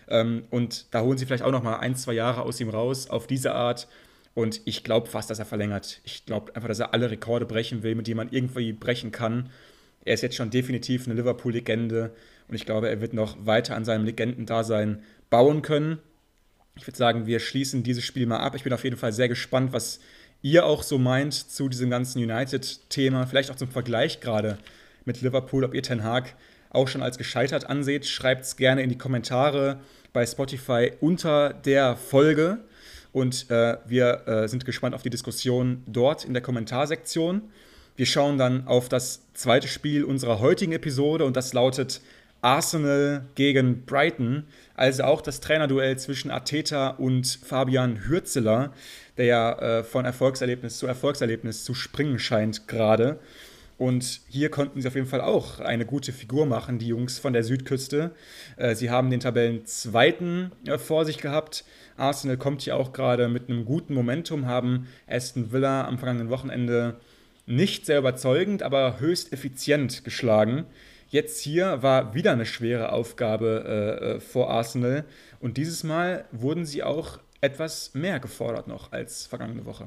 Und da holen sie vielleicht auch noch mal ein, zwei Jahre aus ihm raus, auf diese Art. Und ich glaube fast, dass er verlängert. Ich glaube einfach, dass er alle Rekorde brechen will, mit denen man irgendwie brechen kann. Er ist jetzt schon definitiv eine Liverpool-Legende. Und ich glaube, er wird noch weiter an seinem Legendendasein bauen können. Ich würde sagen, wir schließen dieses Spiel mal ab. Ich bin auf jeden Fall sehr gespannt, was ihr auch so meint zu diesem ganzen United-Thema. Vielleicht auch zum Vergleich gerade mit Liverpool, ob ihr Ten Hag auch schon als gescheitert anseht. Schreibt es gerne in die Kommentare bei Spotify unter der Folge. Und äh, wir äh, sind gespannt auf die Diskussion dort in der Kommentarsektion. Wir schauen dann auf das zweite Spiel unserer heutigen Episode und das lautet Arsenal gegen Brighton. Also auch das Trainerduell zwischen Arteta und Fabian Hürzeler, der ja äh, von Erfolgserlebnis zu Erfolgserlebnis zu springen scheint gerade. Und hier konnten sie auf jeden Fall auch eine gute Figur machen, die Jungs von der Südküste. Äh, sie haben den Tabellenzweiten äh, vor sich gehabt. Arsenal kommt hier auch gerade mit einem guten Momentum, haben Aston Villa am vergangenen Wochenende nicht sehr überzeugend, aber höchst effizient geschlagen. Jetzt hier war wieder eine schwere Aufgabe äh, vor Arsenal. Und dieses Mal wurden sie auch etwas mehr gefordert noch als vergangene Woche.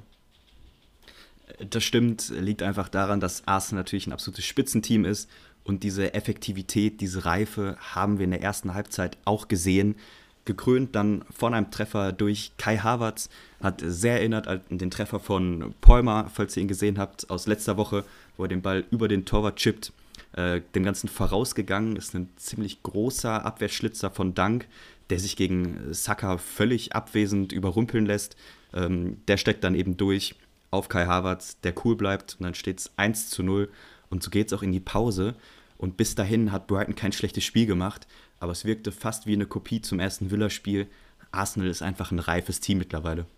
Das stimmt, liegt einfach daran, dass Arsenal natürlich ein absolutes Spitzenteam ist und diese Effektivität, diese Reife haben wir in der ersten Halbzeit auch gesehen. Gekrönt dann von einem Treffer durch Kai Havertz, hat sehr erinnert an den Treffer von Palmer, falls ihr ihn gesehen habt, aus letzter Woche, wo er den Ball über den Torwart chippt. Äh, dem Ganzen vorausgegangen ist ein ziemlich großer Abwehrschlitzer von Dunk, der sich gegen Saka völlig abwesend überrumpeln lässt. Ähm, der steckt dann eben durch auf Kai Havertz, der cool bleibt und dann steht es eins zu null und so geht es auch in die Pause und bis dahin hat Brighton kein schlechtes Spiel gemacht, aber es wirkte fast wie eine Kopie zum ersten Villa-Spiel. Arsenal ist einfach ein reifes Team mittlerweile.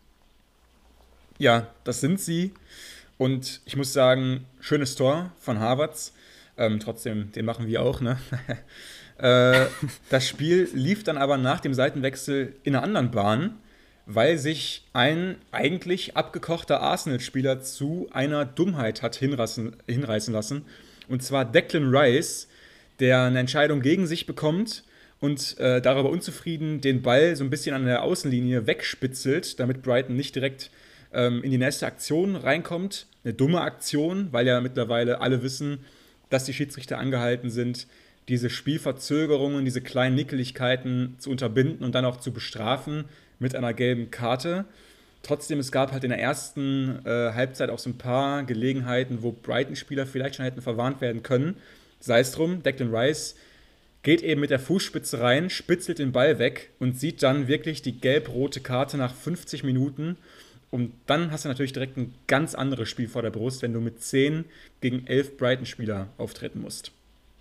Ja, das sind sie und ich muss sagen, schönes Tor von Havertz, ähm, trotzdem, den machen wir auch, ne? äh, das Spiel lief dann aber nach dem Seitenwechsel in einer anderen Bahn, weil sich ein eigentlich abgekochter Arsenal-Spieler zu einer Dummheit hat hinreißen, hinreißen lassen. Und zwar Declan Rice, der eine Entscheidung gegen sich bekommt und äh, darüber unzufrieden den Ball so ein bisschen an der Außenlinie wegspitzelt, damit Brighton nicht direkt ähm, in die nächste Aktion reinkommt. Eine dumme Aktion, weil ja mittlerweile alle wissen, dass die Schiedsrichter angehalten sind, diese Spielverzögerungen, diese kleinen Nickeligkeiten zu unterbinden und dann auch zu bestrafen mit einer gelben Karte. Trotzdem, es gab halt in der ersten äh, Halbzeit auch so ein paar Gelegenheiten, wo Brighton-Spieler vielleicht schon hätten verwarnt werden können. Sei es drum, Declan Rice geht eben mit der Fußspitze rein, spitzelt den Ball weg und sieht dann wirklich die gelb-rote Karte nach fünfzig Minuten. Und dann hast du natürlich direkt ein ganz anderes Spiel vor der Brust, wenn du mit zehn gegen elf Brighton-Spieler auftreten musst.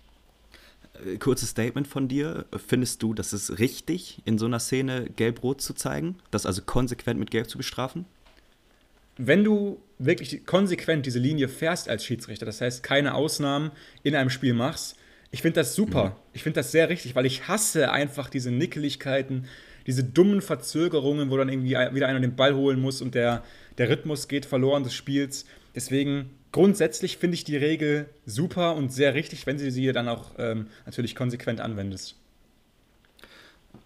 Kurzes Statement von dir. Findest du, das ist richtig, in so einer Szene gelb-rot zu zeigen? Das also konsequent mit gelb zu bestrafen? Wenn du wirklich konsequent diese Linie fährst als Schiedsrichter, das heißt keine Ausnahmen in einem Spiel machst, ich finde das super. Mhm. Ich finde das sehr richtig, weil ich hasse einfach diese Nickeligkeiten, diese dummen Verzögerungen, wo dann irgendwie wieder einer den Ball holen muss und der, der Rhythmus geht verloren des Spiels. Deswegen grundsätzlich finde ich die Regel super und sehr richtig, wenn sie sie dann auch ähm, natürlich konsequent anwendest.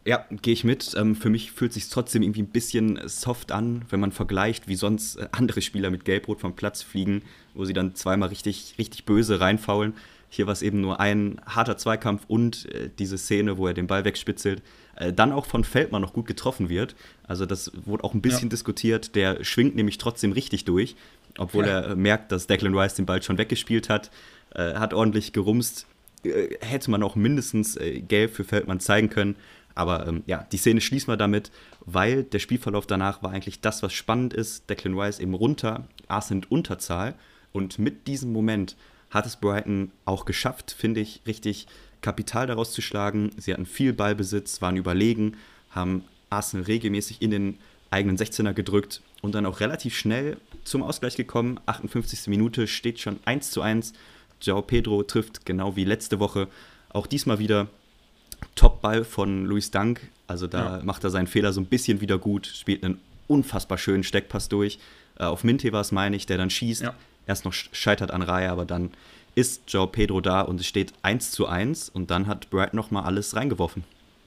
Ja, gehe ich mit. Ähm, für mich fühlt es sich trotzdem irgendwie ein bisschen soft an, wenn man vergleicht, wie sonst äh, andere Spieler mit Gelbrot vom Platz fliegen, wo sie dann zweimal richtig, richtig böse reinfaulen. Hier war es eben nur ein harter Zweikampf und äh, diese Szene, wo er den Ball wegspitzelt, äh, dann auch von Veltman noch gut getroffen wird. Also das wurde auch ein bisschen ja. diskutiert. Der schwingt nämlich trotzdem richtig durch, obwohl ja. er äh, merkt, dass Declan Rice den Ball schon weggespielt hat, äh, hat ordentlich gerumst. Äh, hätte man auch mindestens äh, gelb für Veltman zeigen können. Aber ähm, ja, die Szene schließen wir damit, weil der Spielverlauf danach war eigentlich das, was spannend ist. Declan Rice eben runter, Arsenal in Unterzahl. Und mit diesem Moment hat es Brighton auch geschafft, finde ich, richtig Kapital daraus zu schlagen. Sie hatten viel Ballbesitz, waren überlegen, haben Arsenal regelmäßig in den eigenen sechzehner gedrückt und dann auch relativ schnell zum Ausgleich gekommen. achtundfünfzigste Minute steht schon eins zu eins. João Pedro trifft genau wie letzte Woche auch diesmal wieder. Top-Ball von Luis Dunk, also da ja. macht er seinen Fehler so ein bisschen wieder gut, spielt einen unfassbar schönen Steckpass durch. Äh, auf Minte war es, meine ich, der dann schießt. Ja. Erst noch scheitert an Reihe, aber dann ist João Pedro da und es steht eins zu eins und dann hat Brighton nochmal alles reingeworfen.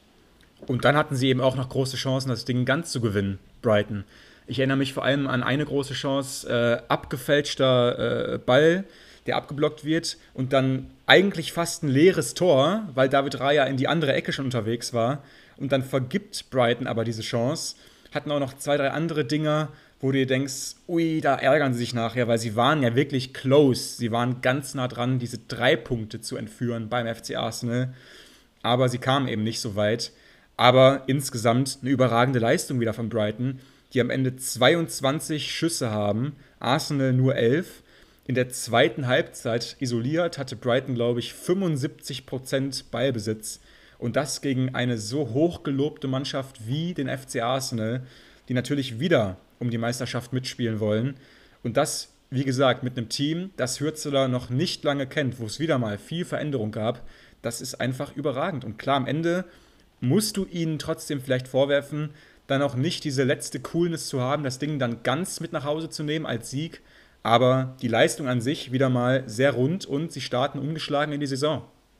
Und dann hatten sie eben auch noch große Chancen, das Ding ganz zu gewinnen, Brighton. Ich erinnere mich vor allem an eine große Chance, äh, abgefälschter äh, Ball, der abgeblockt wird und dann eigentlich fast ein leeres Tor, weil David Raya in die andere Ecke schon unterwegs war. Und dann vergibt Brighton aber diese Chance. Hatten auch noch zwei, drei andere Dinger, wo du dir denkst, ui, da ärgern sie sich nachher, weil sie waren ja wirklich close. Sie waren ganz nah dran, diese drei Punkte zu entführen beim F C Arsenal. Aber sie kamen eben nicht so weit. Aber insgesamt eine überragende Leistung wieder von Brighton, die am Ende zweiundzwanzig Schüsse haben, Arsenal nur elf. In der zweiten Halbzeit isoliert hatte Brighton, glaube ich, fünfundsiebzig Prozent Ballbesitz. Und das gegen eine so hochgelobte Mannschaft wie den F C Arsenal, die natürlich wieder um die Meisterschaft mitspielen wollen. Und das, wie gesagt, mit einem Team, das Hürzeler noch nicht lange kennt, wo es wieder mal viel Veränderung gab. Das ist einfach überragend. Und klar, am Ende musst du ihnen trotzdem vielleicht vorwerfen, dann auch nicht diese letzte Coolness zu haben, das Ding dann ganz mit nach Hause zu nehmen als Sieg. Aber die Leistung an sich wieder mal sehr rund und sie starten ungeschlagen in die Saison.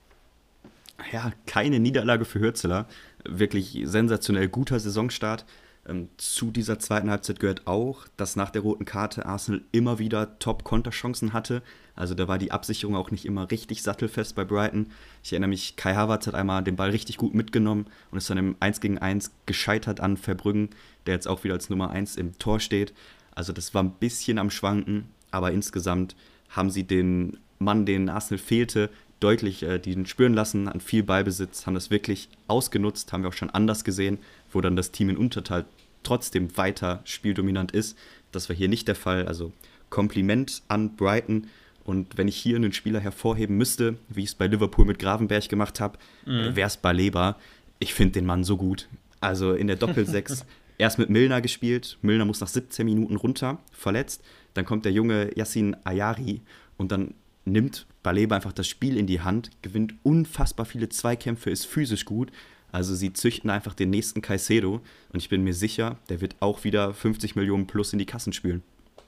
Ja, keine Niederlage für Hürzeler. Wirklich sensationell guter Saisonstart. Ähm, zu dieser zweiten Halbzeit gehört auch, dass nach der roten Karte Arsenal immer wieder Top-Konterchancen hatte. Also da war die Absicherung auch nicht immer richtig sattelfest bei Brighton. Ich erinnere mich, Kai Havertz hat einmal den Ball richtig gut mitgenommen und ist dann im eins gegen eins gescheitert an Verbruggen, der jetzt auch wieder als Nummer eins im Tor steht. Also das war ein bisschen am Schwanken, aber insgesamt haben sie den Mann, den Arsenal fehlte, deutlich äh, den spüren lassen, an viel Ballbesitz, haben das wirklich ausgenutzt, haben wir auch schon anders gesehen, wo dann das Team in Unterzahl trotzdem weiter spieldominant ist. Das war hier nicht der Fall, also Kompliment an Brighton. Und wenn ich hier einen Spieler hervorheben müsste, wie ich es bei Liverpool mit Gravenberch gemacht habe, mhm. wäre es Baleba. Ich finde den Mann so gut. Also in der Doppelsechs erst mit Milner gespielt. Milner muss nach siebzehn Minuten runter, verletzt. Dann kommt der junge Yassin Ayari und dann nimmt Baleba einfach das Spiel in die Hand, gewinnt unfassbar viele Zweikämpfe, ist physisch gut. Also sie züchten einfach den nächsten Caicedo und ich bin mir sicher, der wird auch wieder fünfzig Millionen plus in die Kassen spülen.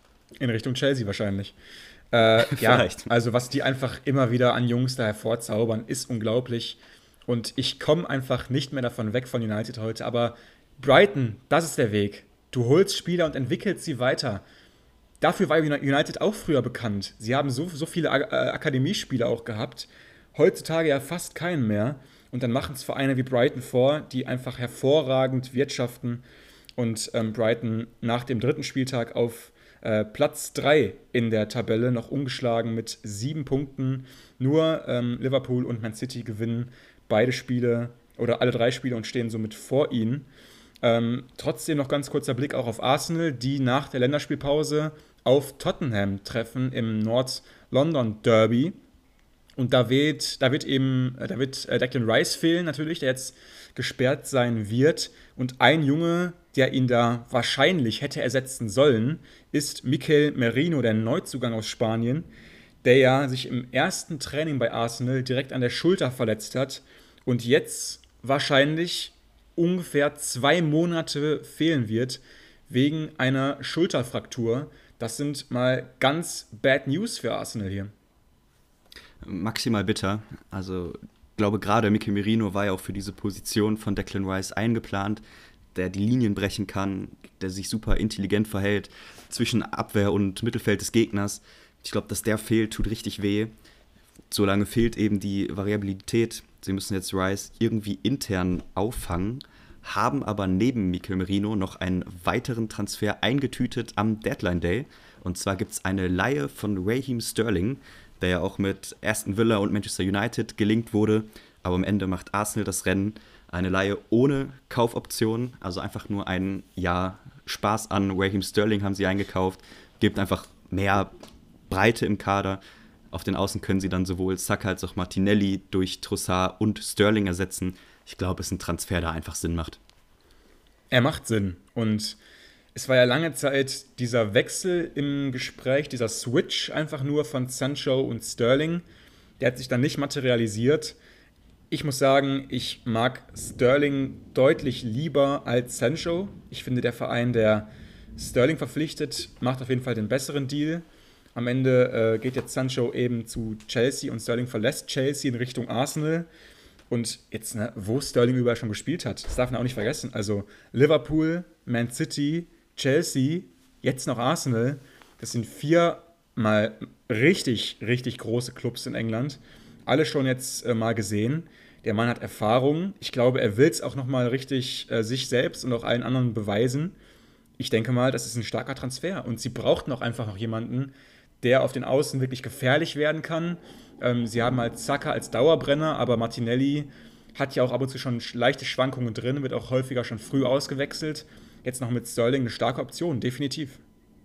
In Richtung Chelsea wahrscheinlich. Äh, ja, also was die einfach immer wieder an Jungs da hervorzaubern, ist unglaublich. Und ich komme einfach nicht mehr davon weg von United heute. Aber Brighton, das ist der Weg. Du holst Spieler und entwickelst sie weiter. Dafür war United auch früher bekannt. Sie haben so, so viele A- Akademiespieler auch gehabt. Heutzutage ja fast keinen mehr. Und dann machen es Vereine wie Brighton vor, die einfach hervorragend wirtschaften. Und ähm, Brighton nach dem dritten Spieltag auf äh, Platz drei in der Tabelle, noch ungeschlagen mit sieben Punkten. Nur ähm, Liverpool und Man City gewinnen beide Spiele oder alle drei Spiele und stehen somit vor ihnen. Ähm, trotzdem noch ganz kurzer Blick auch auf Arsenal, die nach der Länderspielpause auf Tottenham treffen im Nord-London-Derby. Und da wird, da wird eben da wird Declan Rice fehlen natürlich, der jetzt gesperrt sein wird. Und ein Junge, der ihn da wahrscheinlich hätte ersetzen sollen, ist Mikel Merino, der Neuzugang aus Spanien, der ja sich im ersten Training bei Arsenal direkt an der Schulter verletzt hat und jetzt wahrscheinlich ungefähr zwei Monate fehlen wird wegen einer Schulterfraktur. Das sind mal ganz bad News für Arsenal hier. Maximal bitter. Also glaube, gerade Mikel Merino war ja auch für diese Position von Declan Rice eingeplant, der die Linien brechen kann, der sich super intelligent verhält zwischen Abwehr und Mittelfeld des Gegners. Ich glaube, dass der fehlt, tut richtig weh. Solange fehlt eben die Variabilität. Sie müssen jetzt Rice irgendwie intern auffangen, haben aber neben Mikel Merino noch einen weiteren Transfer eingetütet am Deadline Day. Und zwar gibt es eine Leihe von Raheem Sterling, der ja auch mit Aston Villa und Manchester United gelinkt wurde. Aber am Ende macht Arsenal das Rennen. Eine Leihe ohne Kaufoption, also einfach nur ein Jahr Spaß an Raheem Sterling haben sie eingekauft. Gibt einfach mehr Breite im Kader. Auf den Außen können sie dann sowohl Saka als auch Martinelli durch Trossard und Sterling ersetzen. Ich glaube, es ist ein Transfer, der einfach Sinn macht. Er macht Sinn. Und es war ja lange Zeit dieser Wechsel im Gespräch, dieser Switch einfach nur von Sancho und Sterling. Der hat sich dann nicht materialisiert. Ich muss sagen, ich mag Sterling deutlich lieber als Sancho. Ich finde, der Verein, der Sterling verpflichtet, macht auf jeden Fall den besseren Deal. Am Ende äh, geht jetzt Sancho eben zu Chelsea und Sterling verlässt Chelsea in Richtung Arsenal. Und jetzt, ne, wo Sterling überall schon gespielt hat, das darf man auch nicht vergessen. Also Liverpool, Man City, Chelsea, jetzt noch Arsenal. Das sind viermal richtig, richtig große Clubs in England. Alle schon jetzt äh, mal gesehen. Der Mann hat Erfahrung. Ich glaube, er will es auch noch mal richtig äh, sich selbst und auch allen anderen beweisen. Ich denke mal, das ist ein starker Transfer. Und sie brauchten auch einfach noch jemanden, der auf den Außen wirklich gefährlich werden kann. Ähm, sie haben halt Saka als Dauerbrenner, aber Martinelli hat ja auch ab und zu schon leichte Schwankungen drin, wird auch häufiger schon früh ausgewechselt. Jetzt noch mit Sterling eine starke Option, definitiv.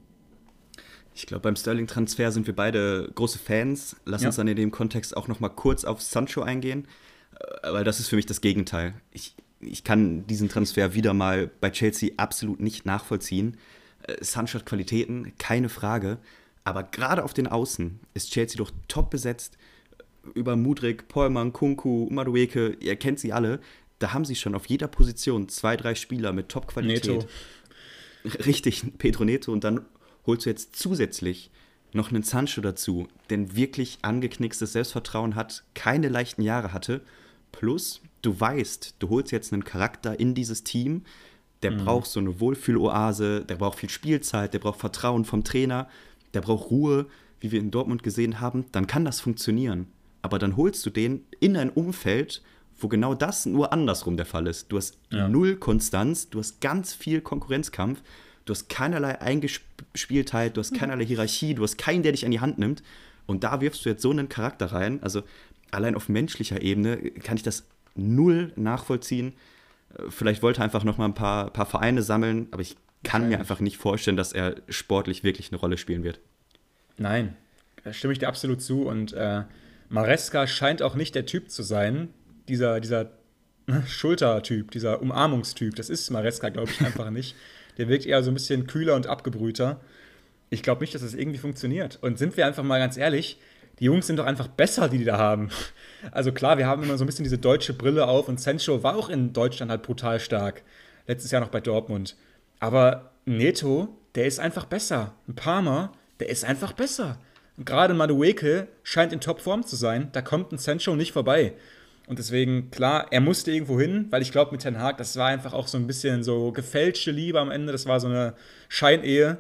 Ich glaube, beim Sterling-Transfer sind wir beide große Fans. Lass Ja. uns dann in dem Kontext auch noch mal kurz auf Sancho eingehen, weil das ist für mich das Gegenteil. Ich, ich kann diesen Transfer wieder mal bei Chelsea absolut nicht nachvollziehen. Äh, Sancho hat Qualitäten, keine Frage, aber gerade auf den Außen ist Chelsea doch top besetzt. Über Mudryk, Pollmann, Kunku, Madueke, ihr kennt sie alle. Da haben sie schon auf jeder Position zwei, drei Spieler mit Top-Qualität. Neto. Richtig, Pedro Neto. Und dann holst du jetzt zusätzlich noch einen Sancho dazu, der ein wirklich angeknickstes Selbstvertrauen hat, keine leichten Jahre hatte. Plus, du weißt, du holst jetzt einen Charakter in dieses Team, der mhm. braucht so eine Wohlfühloase, der braucht viel Spielzeit, der braucht Vertrauen vom Trainer, der braucht Ruhe, wie wir in Dortmund gesehen haben. Dann kann das funktionieren. Aber dann holst du den in ein Umfeld, wo genau das nur andersrum der Fall ist. Du hast ja. null Konstanz, du hast ganz viel Konkurrenzkampf, du hast keinerlei Eingespieltheit, du hast keinerlei Hierarchie, du hast keinen, der dich an die Hand nimmt. Und da wirfst du jetzt so einen Charakter rein. Also allein auf menschlicher Ebene kann ich das null nachvollziehen. Vielleicht wollte er einfach noch mal ein paar, paar Vereine sammeln, aber ich kann mir einfach nicht vorstellen, dass er sportlich wirklich eine Rolle spielen wird. Nein, da stimme ich dir absolut zu. Und äh, Maresca scheint auch nicht der Typ zu sein, dieser, dieser Schultertyp, dieser Umarmungstyp. Das ist Maresca, glaube ich, einfach nicht. Der wirkt eher so ein bisschen kühler und abgebrühter. Ich glaube nicht, dass das irgendwie funktioniert. Und sind wir einfach mal ganz ehrlich, die Jungs sind doch einfach besser, die die da haben. Also klar, wir haben immer so ein bisschen diese deutsche Brille auf und Sancho war auch in Deutschland halt brutal stark. Letztes Jahr noch bei Dortmund. Aber Neto, der ist einfach besser. Ein Palmer, der ist einfach besser. Und gerade Madueke scheint in Topform zu sein. Da kommt ein Sancho nicht vorbei. Und deswegen, klar, er musste irgendwo hin, weil ich glaube, mit Ten Hag, das war einfach auch so ein bisschen so gefälschte Liebe am Ende. Das war so eine Scheinehe,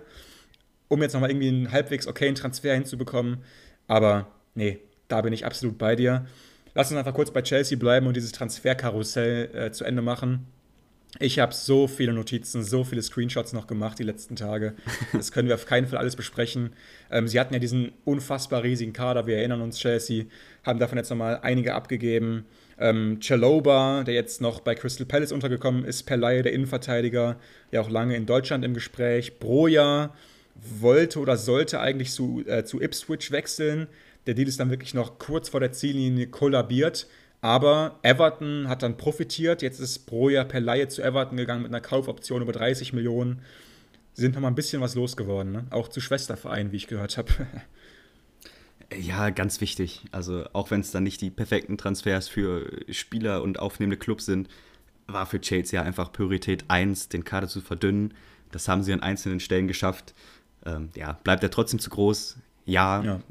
um jetzt nochmal irgendwie einen halbwegs okayen Transfer hinzubekommen. Aber nee, da bin ich absolut bei dir. Lass uns einfach kurz bei Chelsea bleiben und dieses Transferkarussell äh, zu Ende machen. Ich habe so viele Notizen, so viele Screenshots noch gemacht die letzten Tage. Das können wir auf keinen Fall alles besprechen. Ähm, sie hatten ja diesen unfassbar riesigen Kader, wir erinnern uns, Chelsea, haben davon jetzt nochmal einige abgegeben. Ähm, Chalobah, der jetzt noch bei Crystal Palace untergekommen ist, per Leihe, der Innenverteidiger, ja auch lange in Deutschland im Gespräch. Broja wollte oder sollte eigentlich zu, äh, zu Ipswich wechseln. Der Deal ist dann wirklich noch kurz vor der Ziellinie kollabiert. Aber Everton hat dann profitiert. Jetzt ist Broja per Leihe zu Everton gegangen mit einer Kaufoption über dreißig Millionen. Sie sind noch mal ein bisschen was losgeworden, ne? Auch zu Schwestervereinen, wie ich gehört habe. Ja, ganz wichtig. Also auch wenn es dann nicht die perfekten Transfers für Spieler und aufnehmende Clubs sind, war für Chelsea einfach Priorität eins, den Kader zu verdünnen. Das haben sie an einzelnen Stellen geschafft. Ähm, ja, bleibt er trotzdem zu groß? Ja. ja.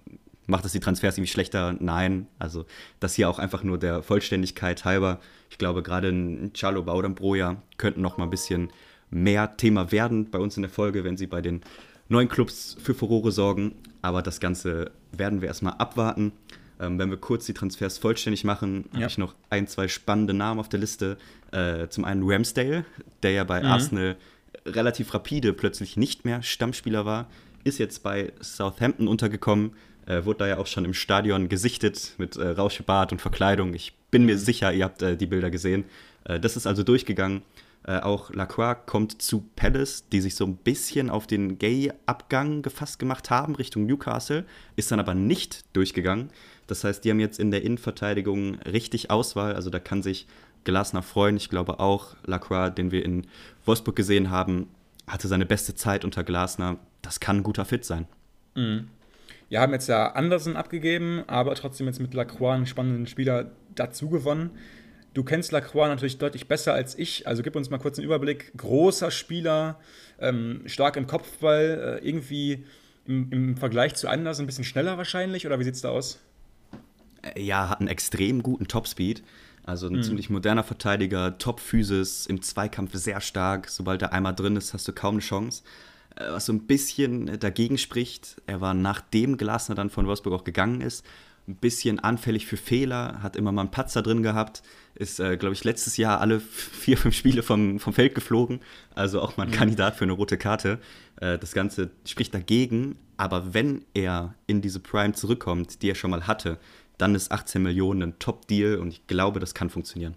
Macht das die Transfers irgendwie schlechter? Nein. Also das hier auch einfach nur der Vollständigkeit halber. Ich glaube, gerade ein Chalobah oder ein Broja könnten noch mal ein bisschen mehr Thema werden bei uns in der Folge, wenn sie bei den neuen Clubs für Furore sorgen. Aber das Ganze werden wir erstmal abwarten. Ähm, wenn wir kurz die Transfers vollständig machen, ja. habe ich noch ein, zwei spannende Namen auf der Liste. Äh, zum einen Ramsdale, der ja bei mhm. Arsenal relativ rapide plötzlich nicht mehr Stammspieler war, ist jetzt bei Southampton untergekommen, äh, wurde da ja auch schon im Stadion gesichtet mit äh, Rauschebart und Verkleidung. Ich bin mir sicher, ihr habt äh, die Bilder gesehen. Äh, das ist also durchgegangen. Äh, auch Lacroix kommt zu Palace, die sich so ein bisschen auf den Gay-Abgang gefasst gemacht haben, Richtung Newcastle, ist dann aber nicht durchgegangen. Das heißt, die haben jetzt in der Innenverteidigung richtig Auswahl, also da kann sich Glasner freuen. Ich glaube auch, Lacroix, den wir in Wolfsburg gesehen haben, hatte seine beste Zeit unter Glasner. Das kann ein guter Fit sein. Mhm. Wir haben jetzt ja Andersen abgegeben, aber trotzdem jetzt mit Lacroix einen spannenden Spieler dazu gewonnen. Du kennst Lacroix natürlich deutlich besser als ich, also gib uns mal kurz einen Überblick. Großer Spieler, ähm, stark im Kopfball, äh, irgendwie im, im Vergleich zu Andersen ein bisschen schneller wahrscheinlich, oder wie sieht's da aus? Ja, hat einen extrem guten Topspeed. Also ein mhm. ziemlich moderner Verteidiger, Top-Physis, im Zweikampf sehr stark. Sobald er einmal drin ist, hast du kaum eine Chance. Was so ein bisschen dagegen spricht, er war, nachdem Glasner dann von Wolfsburg auch gegangen ist, ein bisschen anfällig für Fehler, hat immer mal einen Patzer drin gehabt, ist, äh, glaube ich, letztes Jahr alle vier, fünf Spiele vom, vom Feld geflogen. Also auch mal ein mhm. Kandidat für eine rote Karte. Äh, das Ganze spricht dagegen, aber wenn er in diese Prime zurückkommt, die er schon mal hatte, dann ist achtzehn Millionen ein Top-Deal und ich glaube, das kann funktionieren.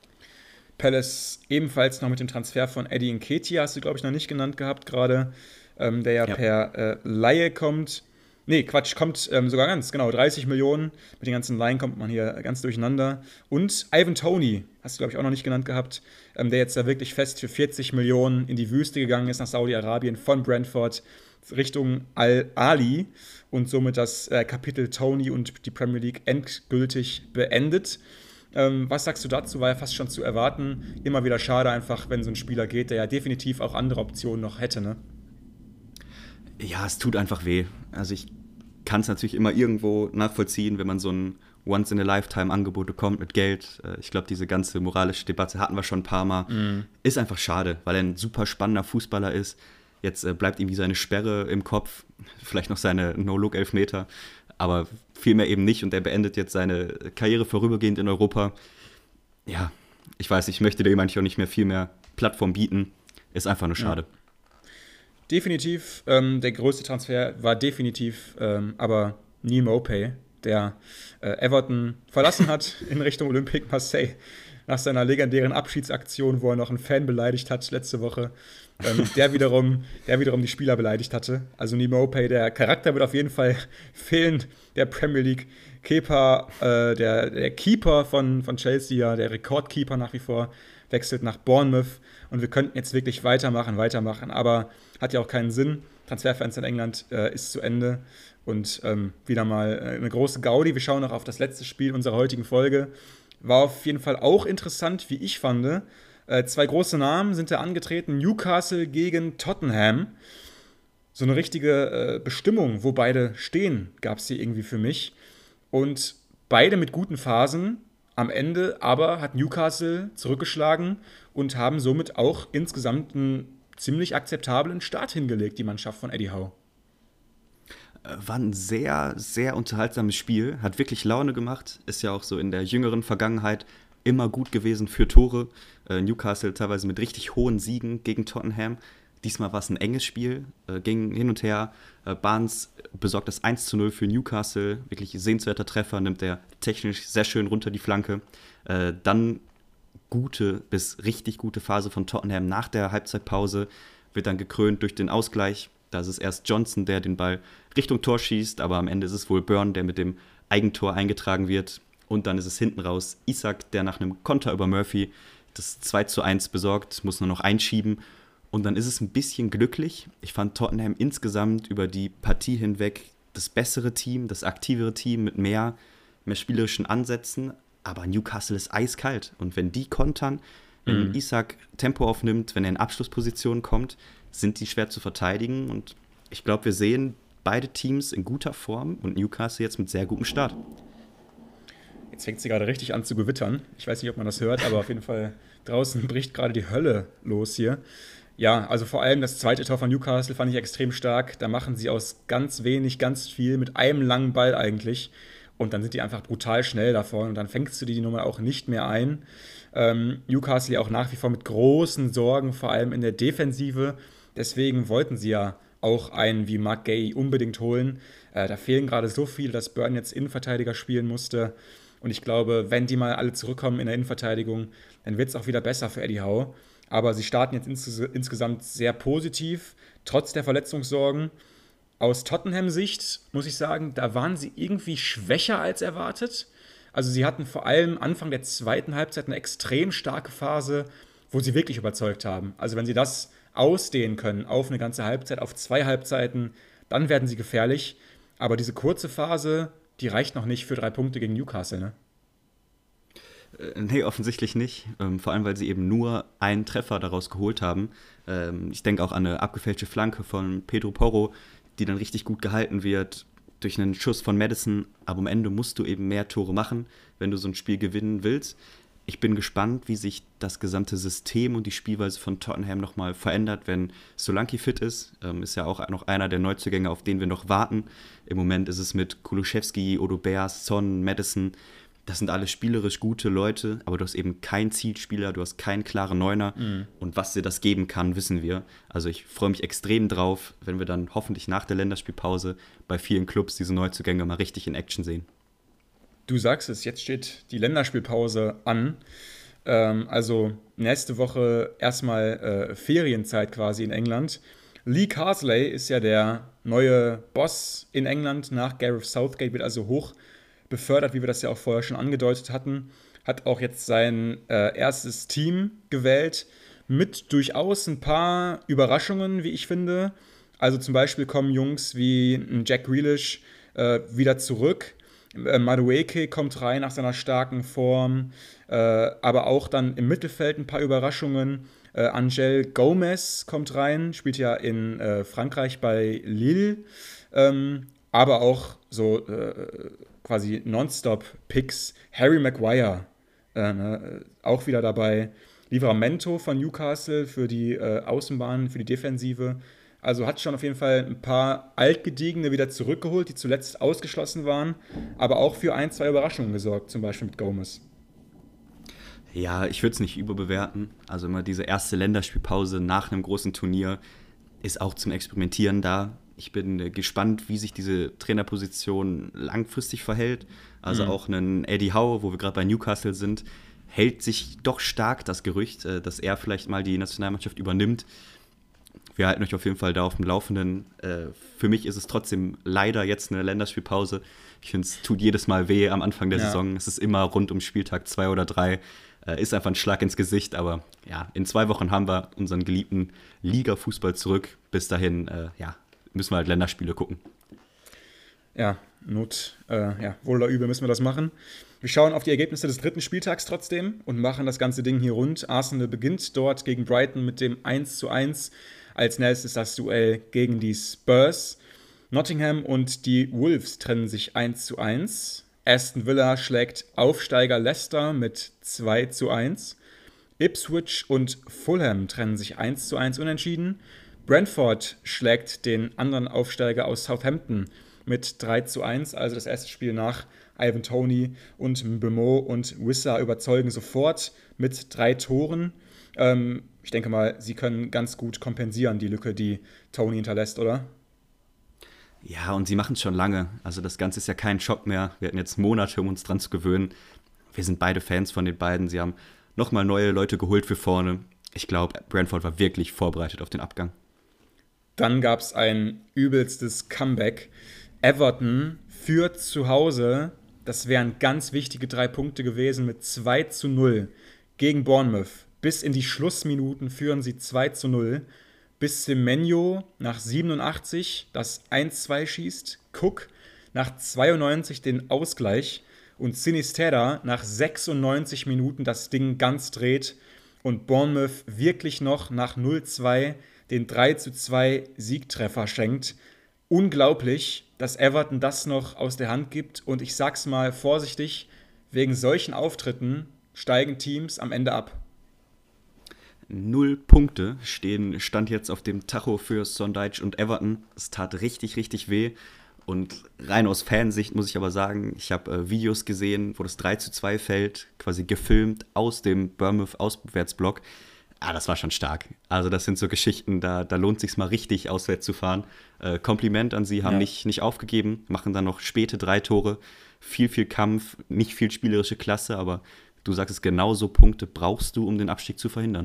Palace ebenfalls noch mit dem Transfer von Eddie Nketiah, hast du, glaube ich, noch nicht genannt gehabt gerade, ähm, der ja, ja. per äh, Laie kommt. Nee, Quatsch, kommt ähm, sogar ganz, genau, dreißig Millionen. Mit den ganzen Laien kommt man hier ganz durcheinander. Und Ivan Toney, hast du, glaube ich, auch noch nicht genannt gehabt, ähm, der jetzt da wirklich fest für vierzig Millionen in die Wüste gegangen ist, nach Saudi-Arabien, von Brentford Richtung Al-Ali und somit das äh, Kapitel Toney und die Premier League endgültig beendet. Ähm, was sagst du dazu? War ja fast schon zu erwarten. Immer wieder schade einfach, wenn so ein Spieler geht, der ja definitiv auch andere Optionen noch hätte, ne? Ja, es tut einfach weh. Also ich kann es natürlich immer irgendwo nachvollziehen, wenn man so ein Once-in-a-Lifetime-Angebot bekommt mit Geld. Ich glaube, diese ganze moralische Debatte hatten wir schon ein paar Mal. Mm. Ist einfach schade, weil er ein super spannender Fußballer ist. Jetzt äh, bleibt ihm seine Sperre im Kopf, vielleicht noch seine No-Look-Elfmeter, aber viel mehr eben nicht. Und er beendet jetzt seine Karriere vorübergehend in Europa. Ja, ich weiß, ich möchte dem eigentlich auch nicht mehr viel mehr Plattform bieten. Ist einfach nur schade. Ja. Definitiv, ähm, der größte Transfer war definitiv ähm, aber Neal Maupay, der äh, Everton verlassen hat in Richtung Olympique Marseille nach seiner legendären Abschiedsaktion, wo er noch einen Fan beleidigt hat letzte Woche, ähm, der, wiederum, der wiederum die Spieler beleidigt hatte. Also Neal Maupay, der Charakter wird auf jeden Fall fehlen, der Premier League Keeper, äh, der, der Keeper von, von Chelsea, der Rekordkeeper nach wie vor, wechselt nach Bournemouth und wir könnten jetzt wirklich weitermachen, weitermachen, aber hat ja auch keinen Sinn. Transferfenster in England äh, ist zu Ende und ähm, wieder mal eine große Gaudi. Wir schauen noch auf das letzte Spiel unserer heutigen Folge. War auf jeden Fall auch interessant, wie ich fand. Äh, zwei große Namen sind da angetreten. Newcastle gegen Tottenham. So eine richtige äh, Bestimmung, wo beide stehen, gab es hier irgendwie für mich. Und beide mit guten Phasen. Am Ende aber hat Newcastle zurückgeschlagen und haben somit auch insgesamt einen ziemlich akzeptablen Start hingelegt, die Mannschaft von Eddie Howe. War ein sehr, sehr unterhaltsames Spiel, hat wirklich Laune gemacht, ist ja auch so in der jüngeren Vergangenheit immer gut gewesen für Tore. Äh, Newcastle teilweise mit richtig hohen Siegen gegen Tottenham. Diesmal war es ein enges Spiel, äh, ging hin und her. Äh, Barnes besorgt das eins zu null für Newcastle, wirklich sehenswerter Treffer, nimmt er technisch sehr schön runter die Flanke. Äh, dann gute bis richtig gute Phase von Tottenham nach der Halbzeitpause, wird dann gekrönt durch den Ausgleich. Da ist es erst Johnson, der den Ball Richtung Tor schießt, aber am Ende ist es wohl Burn, der mit dem Eigentor eingetragen wird. Und dann ist es hinten raus Isak, der nach einem Konter über Murphy das zwei zu eins besorgt, muss nur noch einschieben. Und dann ist es ein bisschen glücklich. Ich fand Tottenham insgesamt über die Partie hinweg das bessere Team, das aktivere Team mit mehr, mehr spielerischen Ansätzen. Aber Newcastle ist eiskalt. Und wenn die kontern, wenn mhm. Isak Tempo aufnimmt, wenn er in Abschlusspositionen kommt, sind die schwer zu verteidigen. Und ich glaube, wir sehen beide Teams in guter Form und Newcastle jetzt mit sehr gutem Start. Jetzt fängt sie gerade richtig an zu gewittern. Ich weiß nicht, ob man das hört, aber auf jeden Fall draußen bricht gerade die Hölle los hier. Ja, also vor allem das zweite Tor von Newcastle fand ich extrem stark. Da machen sie aus ganz wenig ganz viel mit einem langen Ball eigentlich. Und dann sind die einfach brutal schnell davon und dann fängst du die Nummer auch nicht mehr ein. Ähm, Newcastle ja auch nach wie vor mit großen Sorgen, vor allem in der Defensive. Deswegen wollten sie ja auch einen wie Mark Gay unbedingt holen. Äh, da fehlen gerade so viele, dass Burn jetzt Innenverteidiger spielen musste. Und ich glaube, wenn die mal alle zurückkommen in der Innenverteidigung, dann wird es auch wieder besser für Eddie Howe. Aber sie starten jetzt ins- insgesamt sehr positiv, trotz der Verletzungssorgen. Aus Tottenham-Sicht muss ich sagen, da waren sie irgendwie schwächer als erwartet. Also sie hatten vor allem Anfang der zweiten Halbzeit eine extrem starke Phase, wo sie wirklich überzeugt haben. Also wenn sie das ausdehnen können auf eine ganze Halbzeit, auf zwei Halbzeiten, dann werden sie gefährlich. Aber diese kurze Phase, die reicht noch nicht für drei Punkte gegen Newcastle, ne? Äh, Nee, offensichtlich nicht. Ähm, vor allem, weil sie eben nur einen Treffer daraus geholt haben. Ähm, ich denke auch an eine abgefälschte Flanke von Pedro Porro, die dann richtig gut gehalten wird durch einen Schuss von Maddison. Aber am Ende musst du eben mehr Tore machen, wenn du so ein Spiel gewinnen willst. Ich bin gespannt, wie sich das gesamte System und die Spielweise von Tottenham nochmal verändert, wenn Solanke fit ist. Ähm, ist ja auch noch einer der Neuzugänge, auf den wir noch warten. Im Moment ist es mit Kulusewski, Odobert, Son, Maddison. Das sind alles spielerisch gute Leute, aber du hast eben keinen Zielspieler, du hast keinen klaren Neuner. Mhm. Und was dir das geben kann, wissen wir. Also ich freue mich extrem drauf, wenn wir dann hoffentlich nach der Länderspielpause bei vielen Clubs diese Neuzugänge mal richtig in Action sehen. Du sagst es, jetzt steht die Länderspielpause an. Ähm, also nächste Woche erstmal äh, Ferienzeit quasi in England. Lee Carsley ist ja der neue Boss in England nach Gareth Southgate, wird also hoch befördert, wie wir das ja auch vorher schon angedeutet hatten. Hat auch jetzt sein äh, erstes Team gewählt mit durchaus ein paar Überraschungen, wie ich finde. Also zum Beispiel kommen Jungs wie Jack Grealish äh, wieder zurück. Äh, Madueke kommt rein nach seiner starken Form. Äh, aber auch dann im Mittelfeld ein paar Überraschungen. Äh, Angel Gomez kommt rein, spielt ja in äh, Frankreich bei Lille. Ähm, aber auch so äh, quasi Nonstop-Picks. Harry Maguire äh, ne, auch wieder dabei. Livramento von Newcastle für die äh, Außenbahn, für die Defensive. Also hat schon auf jeden Fall ein paar Altgediegene wieder zurückgeholt, die zuletzt ausgeschlossen waren, aber auch für ein, zwei Überraschungen gesorgt, zum Beispiel mit Gomez. Ja, ich würde es nicht überbewerten. Also immer diese erste Länderspielpause nach einem großen Turnier ist auch zum Experimentieren da. Ich bin äh, gespannt, wie sich diese Trainerposition langfristig verhält. Also mhm. auch einen Eddie Howe, wo wir gerade bei Newcastle sind, hält sich doch stark das Gerücht, äh, dass er vielleicht mal die Nationalmannschaft übernimmt. Wir halten euch auf jeden Fall da auf dem Laufenden. Äh, für mich ist es trotzdem leider jetzt eine Länderspielpause. Ich finde, es tut jedes Mal weh am Anfang der ja. Saison. Es ist immer rund um Spieltag zwei oder drei. Äh, ist einfach ein Schlag ins Gesicht. Aber ja, in zwei Wochen haben wir unseren geliebten Liga-Fußball zurück. Bis dahin, äh, ja, müssen wir halt Länderspiele gucken. Ja, Not, äh, ja, wohl oder übel müssen wir das machen. Wir schauen auf die Ergebnisse des dritten Spieltags trotzdem und machen das ganze Ding hier rund. Arsenal beginnt dort gegen Brighton mit dem eins zu eins. Als nächstes das Duell gegen die Spurs. Nottingham und die Wolves trennen sich eins zu eins. Aston Villa schlägt Aufsteiger Leicester mit zwei zu eins. Ipswich und Fulham trennen sich eins zu eins unentschieden. Brentford schlägt den anderen Aufsteiger aus Southampton mit drei zu eins. Also das erste Spiel nach Ivan Toney und Mbemo und Wissa überzeugen sofort mit drei Toren. Ähm, ich denke mal, sie können ganz gut kompensieren, die Lücke, die Toney hinterlässt, oder? Ja, und sie machen es schon lange. Also das Ganze ist ja kein Schock mehr. Wir hatten jetzt Monate, um uns dran zu gewöhnen. Wir sind beide Fans von den beiden. Sie haben nochmal neue Leute geholt für vorne. Ich glaube, Brentford war wirklich vorbereitet auf den Abgang. Dann gab es ein übelstes Comeback. Everton führt zu Hause. Das wären ganz wichtige drei Punkte gewesen mit zwei zu null gegen Bournemouth. Bis in die Schlussminuten führen sie zwei zu null. Bis Semenyo nach siebenundachtzig das eins zu zwei schießt. Cook nach zweiundneunzig den Ausgleich. Und Sinisterra nach sechsundneunzig Minuten das Ding ganz dreht. Und Bournemouth wirklich noch nach null zu zwei den drei zu zwei Siegtreffer schenkt. unglaublich, dass Everton das noch aus der Hand gibt. Und ich sag's mal vorsichtig, wegen solchen Auftritten steigen Teams am Ende ab. Null Punkte stehen, stand jetzt auf dem Tacho für Sondheich und Everton. Es tat richtig, richtig weh. Und rein aus Fansicht muss ich aber sagen, ich habe äh, Videos gesehen, wo das drei zu zwei fällt, quasi gefilmt aus dem Bournemouth-Auswärtsblock. Ah, das war schon stark. Also das sind so Geschichten, da, da lohnt es sich mal richtig, auswärts zu fahren. Äh, Kompliment an sie, haben ja. nicht, nicht aufgegeben, machen dann noch späte drei Tore. Viel, viel Kampf, nicht viel spielerische Klasse, aber du sagst es genauso, Punkte brauchst du, um den Abstieg zu verhindern.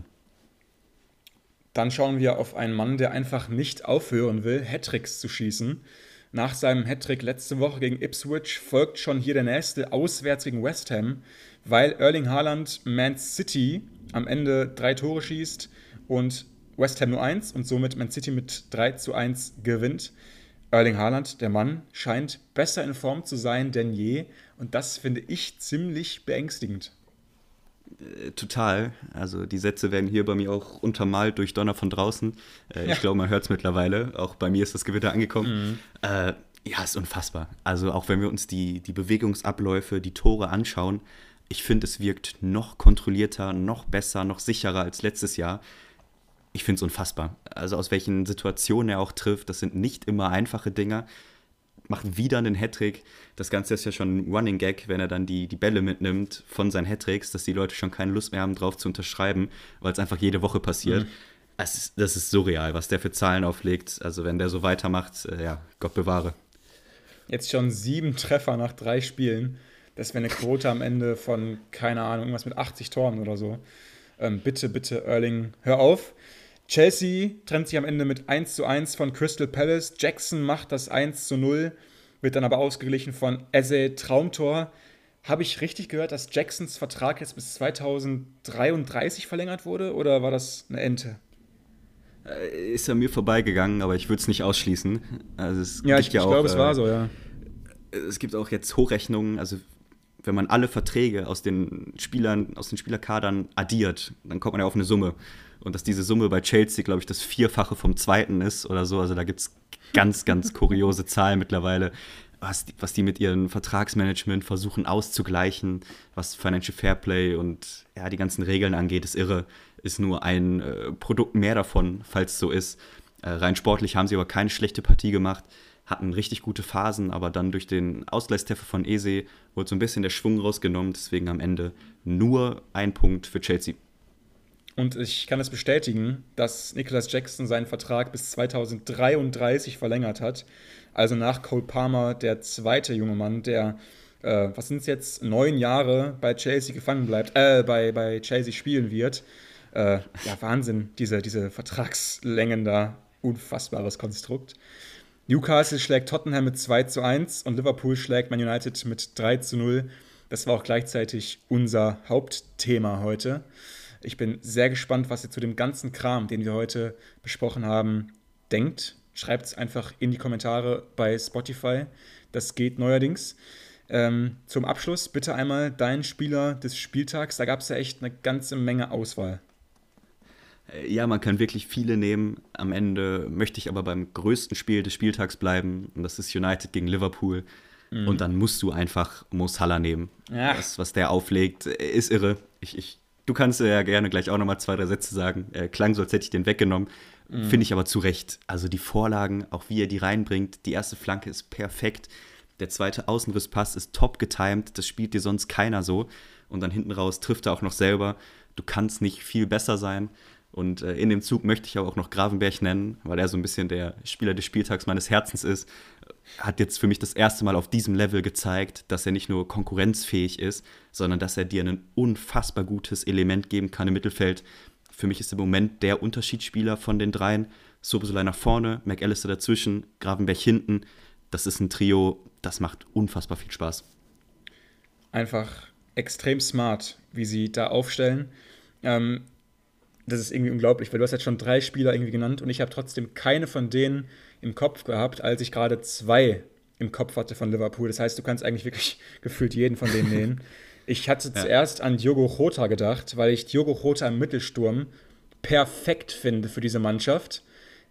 Dann schauen wir auf einen Mann, der einfach nicht aufhören will, Hattricks zu schießen. Nach seinem Hattrick letzte Woche gegen Ipswich folgt schon hier der nächste auswärts gegen West Ham, weil Erling Haaland Man City am Ende drei Tore schießt und West Ham nur eins und somit Man City mit drei zu eins gewinnt. Erling Haaland, der Mann, scheint besser in Form zu sein denn je und das finde ich ziemlich beängstigend. Total. Also die Sätze werden hier bei mir auch untermalt durch Donner von draußen. Äh, ja. Ich glaube, man hört es mittlerweile. Auch bei mir ist das Gewitter angekommen. Mhm. Äh, ja, ist unfassbar. Also auch wenn wir uns die, die Bewegungsabläufe, die Tore anschauen, ich finde, es wirkt noch kontrollierter, noch besser, noch sicherer als letztes Jahr. Ich finde es unfassbar. Also aus welchen Situationen er auch trifft, das sind nicht immer einfache Dinger. Macht wieder einen Hattrick. Das Ganze ist ja schon ein Running Gag, wenn er dann die, die Bälle mitnimmt von seinen Hattricks, dass die Leute schon keine Lust mehr haben, drauf zu unterschreiben, weil es einfach jede Woche passiert. Mhm. Das ist, das ist surreal, was der für Zahlen auflegt. Also wenn der so weitermacht, äh, ja, Gott bewahre. Jetzt schon sieben Treffer nach drei Spielen. Das wäre eine Quote am Ende von, keine Ahnung, irgendwas mit achtzig Toren oder so. Ähm, bitte, bitte, Erling, hör auf. Chelsea trennt sich am Ende mit eins zu eins von Crystal Palace. Jackson macht das eins zu null, wird dann aber ausgeglichen von Eze Traumtor. Habe ich richtig gehört, dass Jacksons Vertrag jetzt bis zweitausenddreiunddreißig verlängert wurde oder war das eine Ente? Ist an mir vorbeigegangen, aber ich würde es nicht ausschließen. Also es ja, ich, ja ich glaube, äh, es war so, ja. Es gibt auch jetzt Hochrechnungen, also wenn man alle Verträge aus den Spielern, aus den Spielerkadern addiert, dann kommt man ja auf eine Summe. Und dass diese Summe bei Chelsea, glaube ich, das Vierfache vom Zweiten ist oder so. Also da gibt es ganz, ganz kuriose Zahlen mittlerweile, was die, was die mit ihrem Vertragsmanagement versuchen auszugleichen, was Financial Fairplay und ja, die ganzen Regeln angeht, ist irre. Ist nur ein äh, Produkt mehr davon, falls es so ist. Äh, rein sportlich haben sie aber keine schlechte Partie gemacht, hatten richtig gute Phasen, aber dann durch den Ausgleichstreffer von Eze wurde so ein bisschen der Schwung rausgenommen. Deswegen am Ende nur ein Punkt für Chelsea. Und ich kann es bestätigen, dass Nicholas Jackson seinen Vertrag bis zweitausenddreiunddreißig verlängert hat. Also nach Cole Palmer der zweite junge Mann, der, äh, was sind es jetzt, neun Jahre bei Chelsea gefangen bleibt, äh, bei, bei Chelsea spielen wird. Äh, ja, Wahnsinn, diese, diese Vertragslängen da, unfassbares Konstrukt. Newcastle schlägt Tottenham mit zwei zu eins und Liverpool schlägt Man United mit drei zu null. Das war auch gleichzeitig unser Hauptthema heute. Ich bin sehr gespannt, was ihr zu dem ganzen Kram, den wir heute besprochen haben, denkt. Schreibt es einfach in die Kommentare bei Spotify. Das geht neuerdings. Ähm, zum Abschluss bitte einmal dein Spieler des Spieltags. Da gab es ja echt eine ganze Menge Auswahl. Ja, man kann wirklich viele nehmen. Am Ende möchte ich aber beim größten Spiel des Spieltags bleiben. Und das ist United gegen Liverpool. Mhm. Und dann musst du einfach Mo Salah nehmen. Ja. Das, was der auflegt, ist irre. Ich, ich Du kannst ja gerne gleich auch nochmal zwei, drei Sätze sagen. Äh, klang so, als hätte ich den weggenommen. Mhm. Finde ich aber zu Recht. Also die Vorlagen, auch wie er die reinbringt. Die erste Flanke ist perfekt. Der zweite Außenrisspass ist top getimed. Das spielt dir sonst keiner so. Und dann hinten raus trifft er auch noch selber. Du kannst nicht viel besser sein. Und äh, in dem Zug möchte ich aber auch noch Gravenberch nennen, weil er so ein bisschen der Spieler des Spieltags meines Herzens ist. Hat jetzt für mich das erste Mal auf diesem Level gezeigt, dass er nicht nur konkurrenzfähig ist, sondern dass er dir ein unfassbar gutes Element geben kann im Mittelfeld. Für mich ist im Moment der Unterschiedsspieler von den dreien. Szoboszlai nach vorne, McAllister dazwischen, Gravenberch hinten. Das ist ein Trio, das macht unfassbar viel Spaß. Einfach extrem smart, wie sie da aufstellen. Ähm, das ist irgendwie unglaublich, weil du hast jetzt schon drei Spieler irgendwie genannt und ich habe trotzdem keine von denen im Kopf gehabt, als ich gerade zwei im Kopf hatte von Liverpool. Das heißt, du kannst eigentlich wirklich gefühlt jeden von denen nehmen. Ich hatte ja. zuerst an Diogo Jota gedacht, weil ich Diogo Jota im Mittelsturm perfekt finde für diese Mannschaft.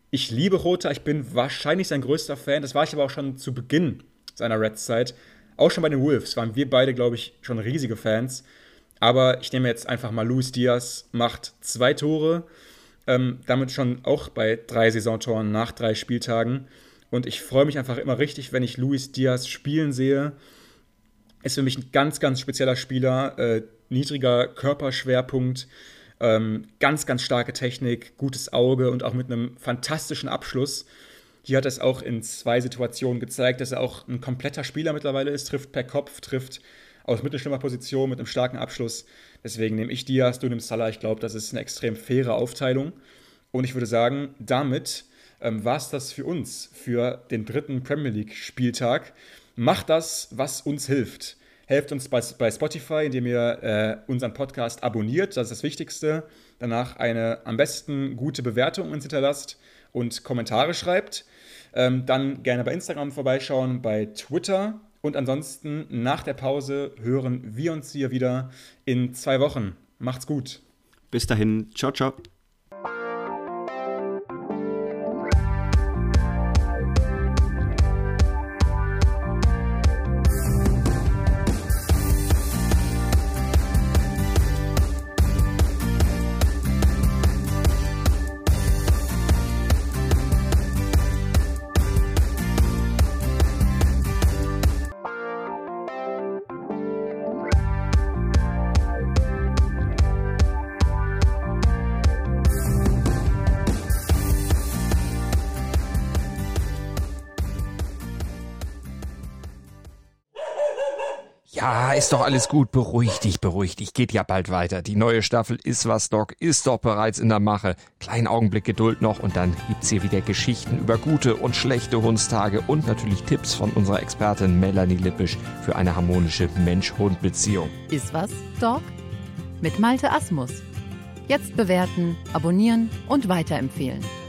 Ich liebe Jota, ich bin wahrscheinlich sein größter Fan. Das war ich aber auch schon zu Beginn seiner Reds-Zeit. Auch schon bei den Wolves waren wir beide, glaube ich, schon riesige Fans. Aber ich nehme jetzt einfach mal Luis Diaz, macht zwei Tore, ähm, damit schon auch bei drei Saisontoren nach drei Spieltagen. Und ich freue mich einfach immer richtig, wenn ich Luis Diaz spielen sehe. Ist für mich ein ganz, ganz spezieller Spieler, äh, niedriger Körperschwerpunkt, ähm, ganz, ganz starke Technik, gutes Auge und auch mit einem fantastischen Abschluss. Hier hat er es auch in zwei Situationen gezeigt, dass er auch ein kompletter Spieler mittlerweile ist, trifft per Kopf, trifft aus mittelschlimmer Position mit einem starken Abschluss. Deswegen nehme ich Diaz, du nimmst Salah. Ich glaube, das ist eine extrem faire Aufteilung. Und ich würde sagen, damit ähm, war es das für uns, für den dritten Premier League-Spieltag. Macht das, was uns hilft. Helft uns bei, bei Spotify, indem ihr äh, unseren Podcast abonniert. Das ist das Wichtigste. Danach eine am besten gute Bewertung uns hinterlasst und Kommentare schreibt. Ähm, dann gerne bei Instagram vorbeischauen, bei Twitter. Und ansonsten nach der Pause hören wir uns hier wieder in zwei Wochen. Macht's gut. Bis dahin. Ciao, ciao. Ja, ist doch alles gut. Beruhig dich, beruhig dich. Geht ja bald weiter. Die neue Staffel Ist was, Doc ist doch bereits in der Mache. Kleinen Augenblick Geduld noch und dann gibt's hier wieder Geschichten über gute und schlechte Hundstage und natürlich Tipps von unserer Expertin Melanie Lippisch für eine harmonische Mensch-Hund-Beziehung. Ist was, Doc? Mit Malte Asmus. Jetzt bewerten, abonnieren und weiterempfehlen.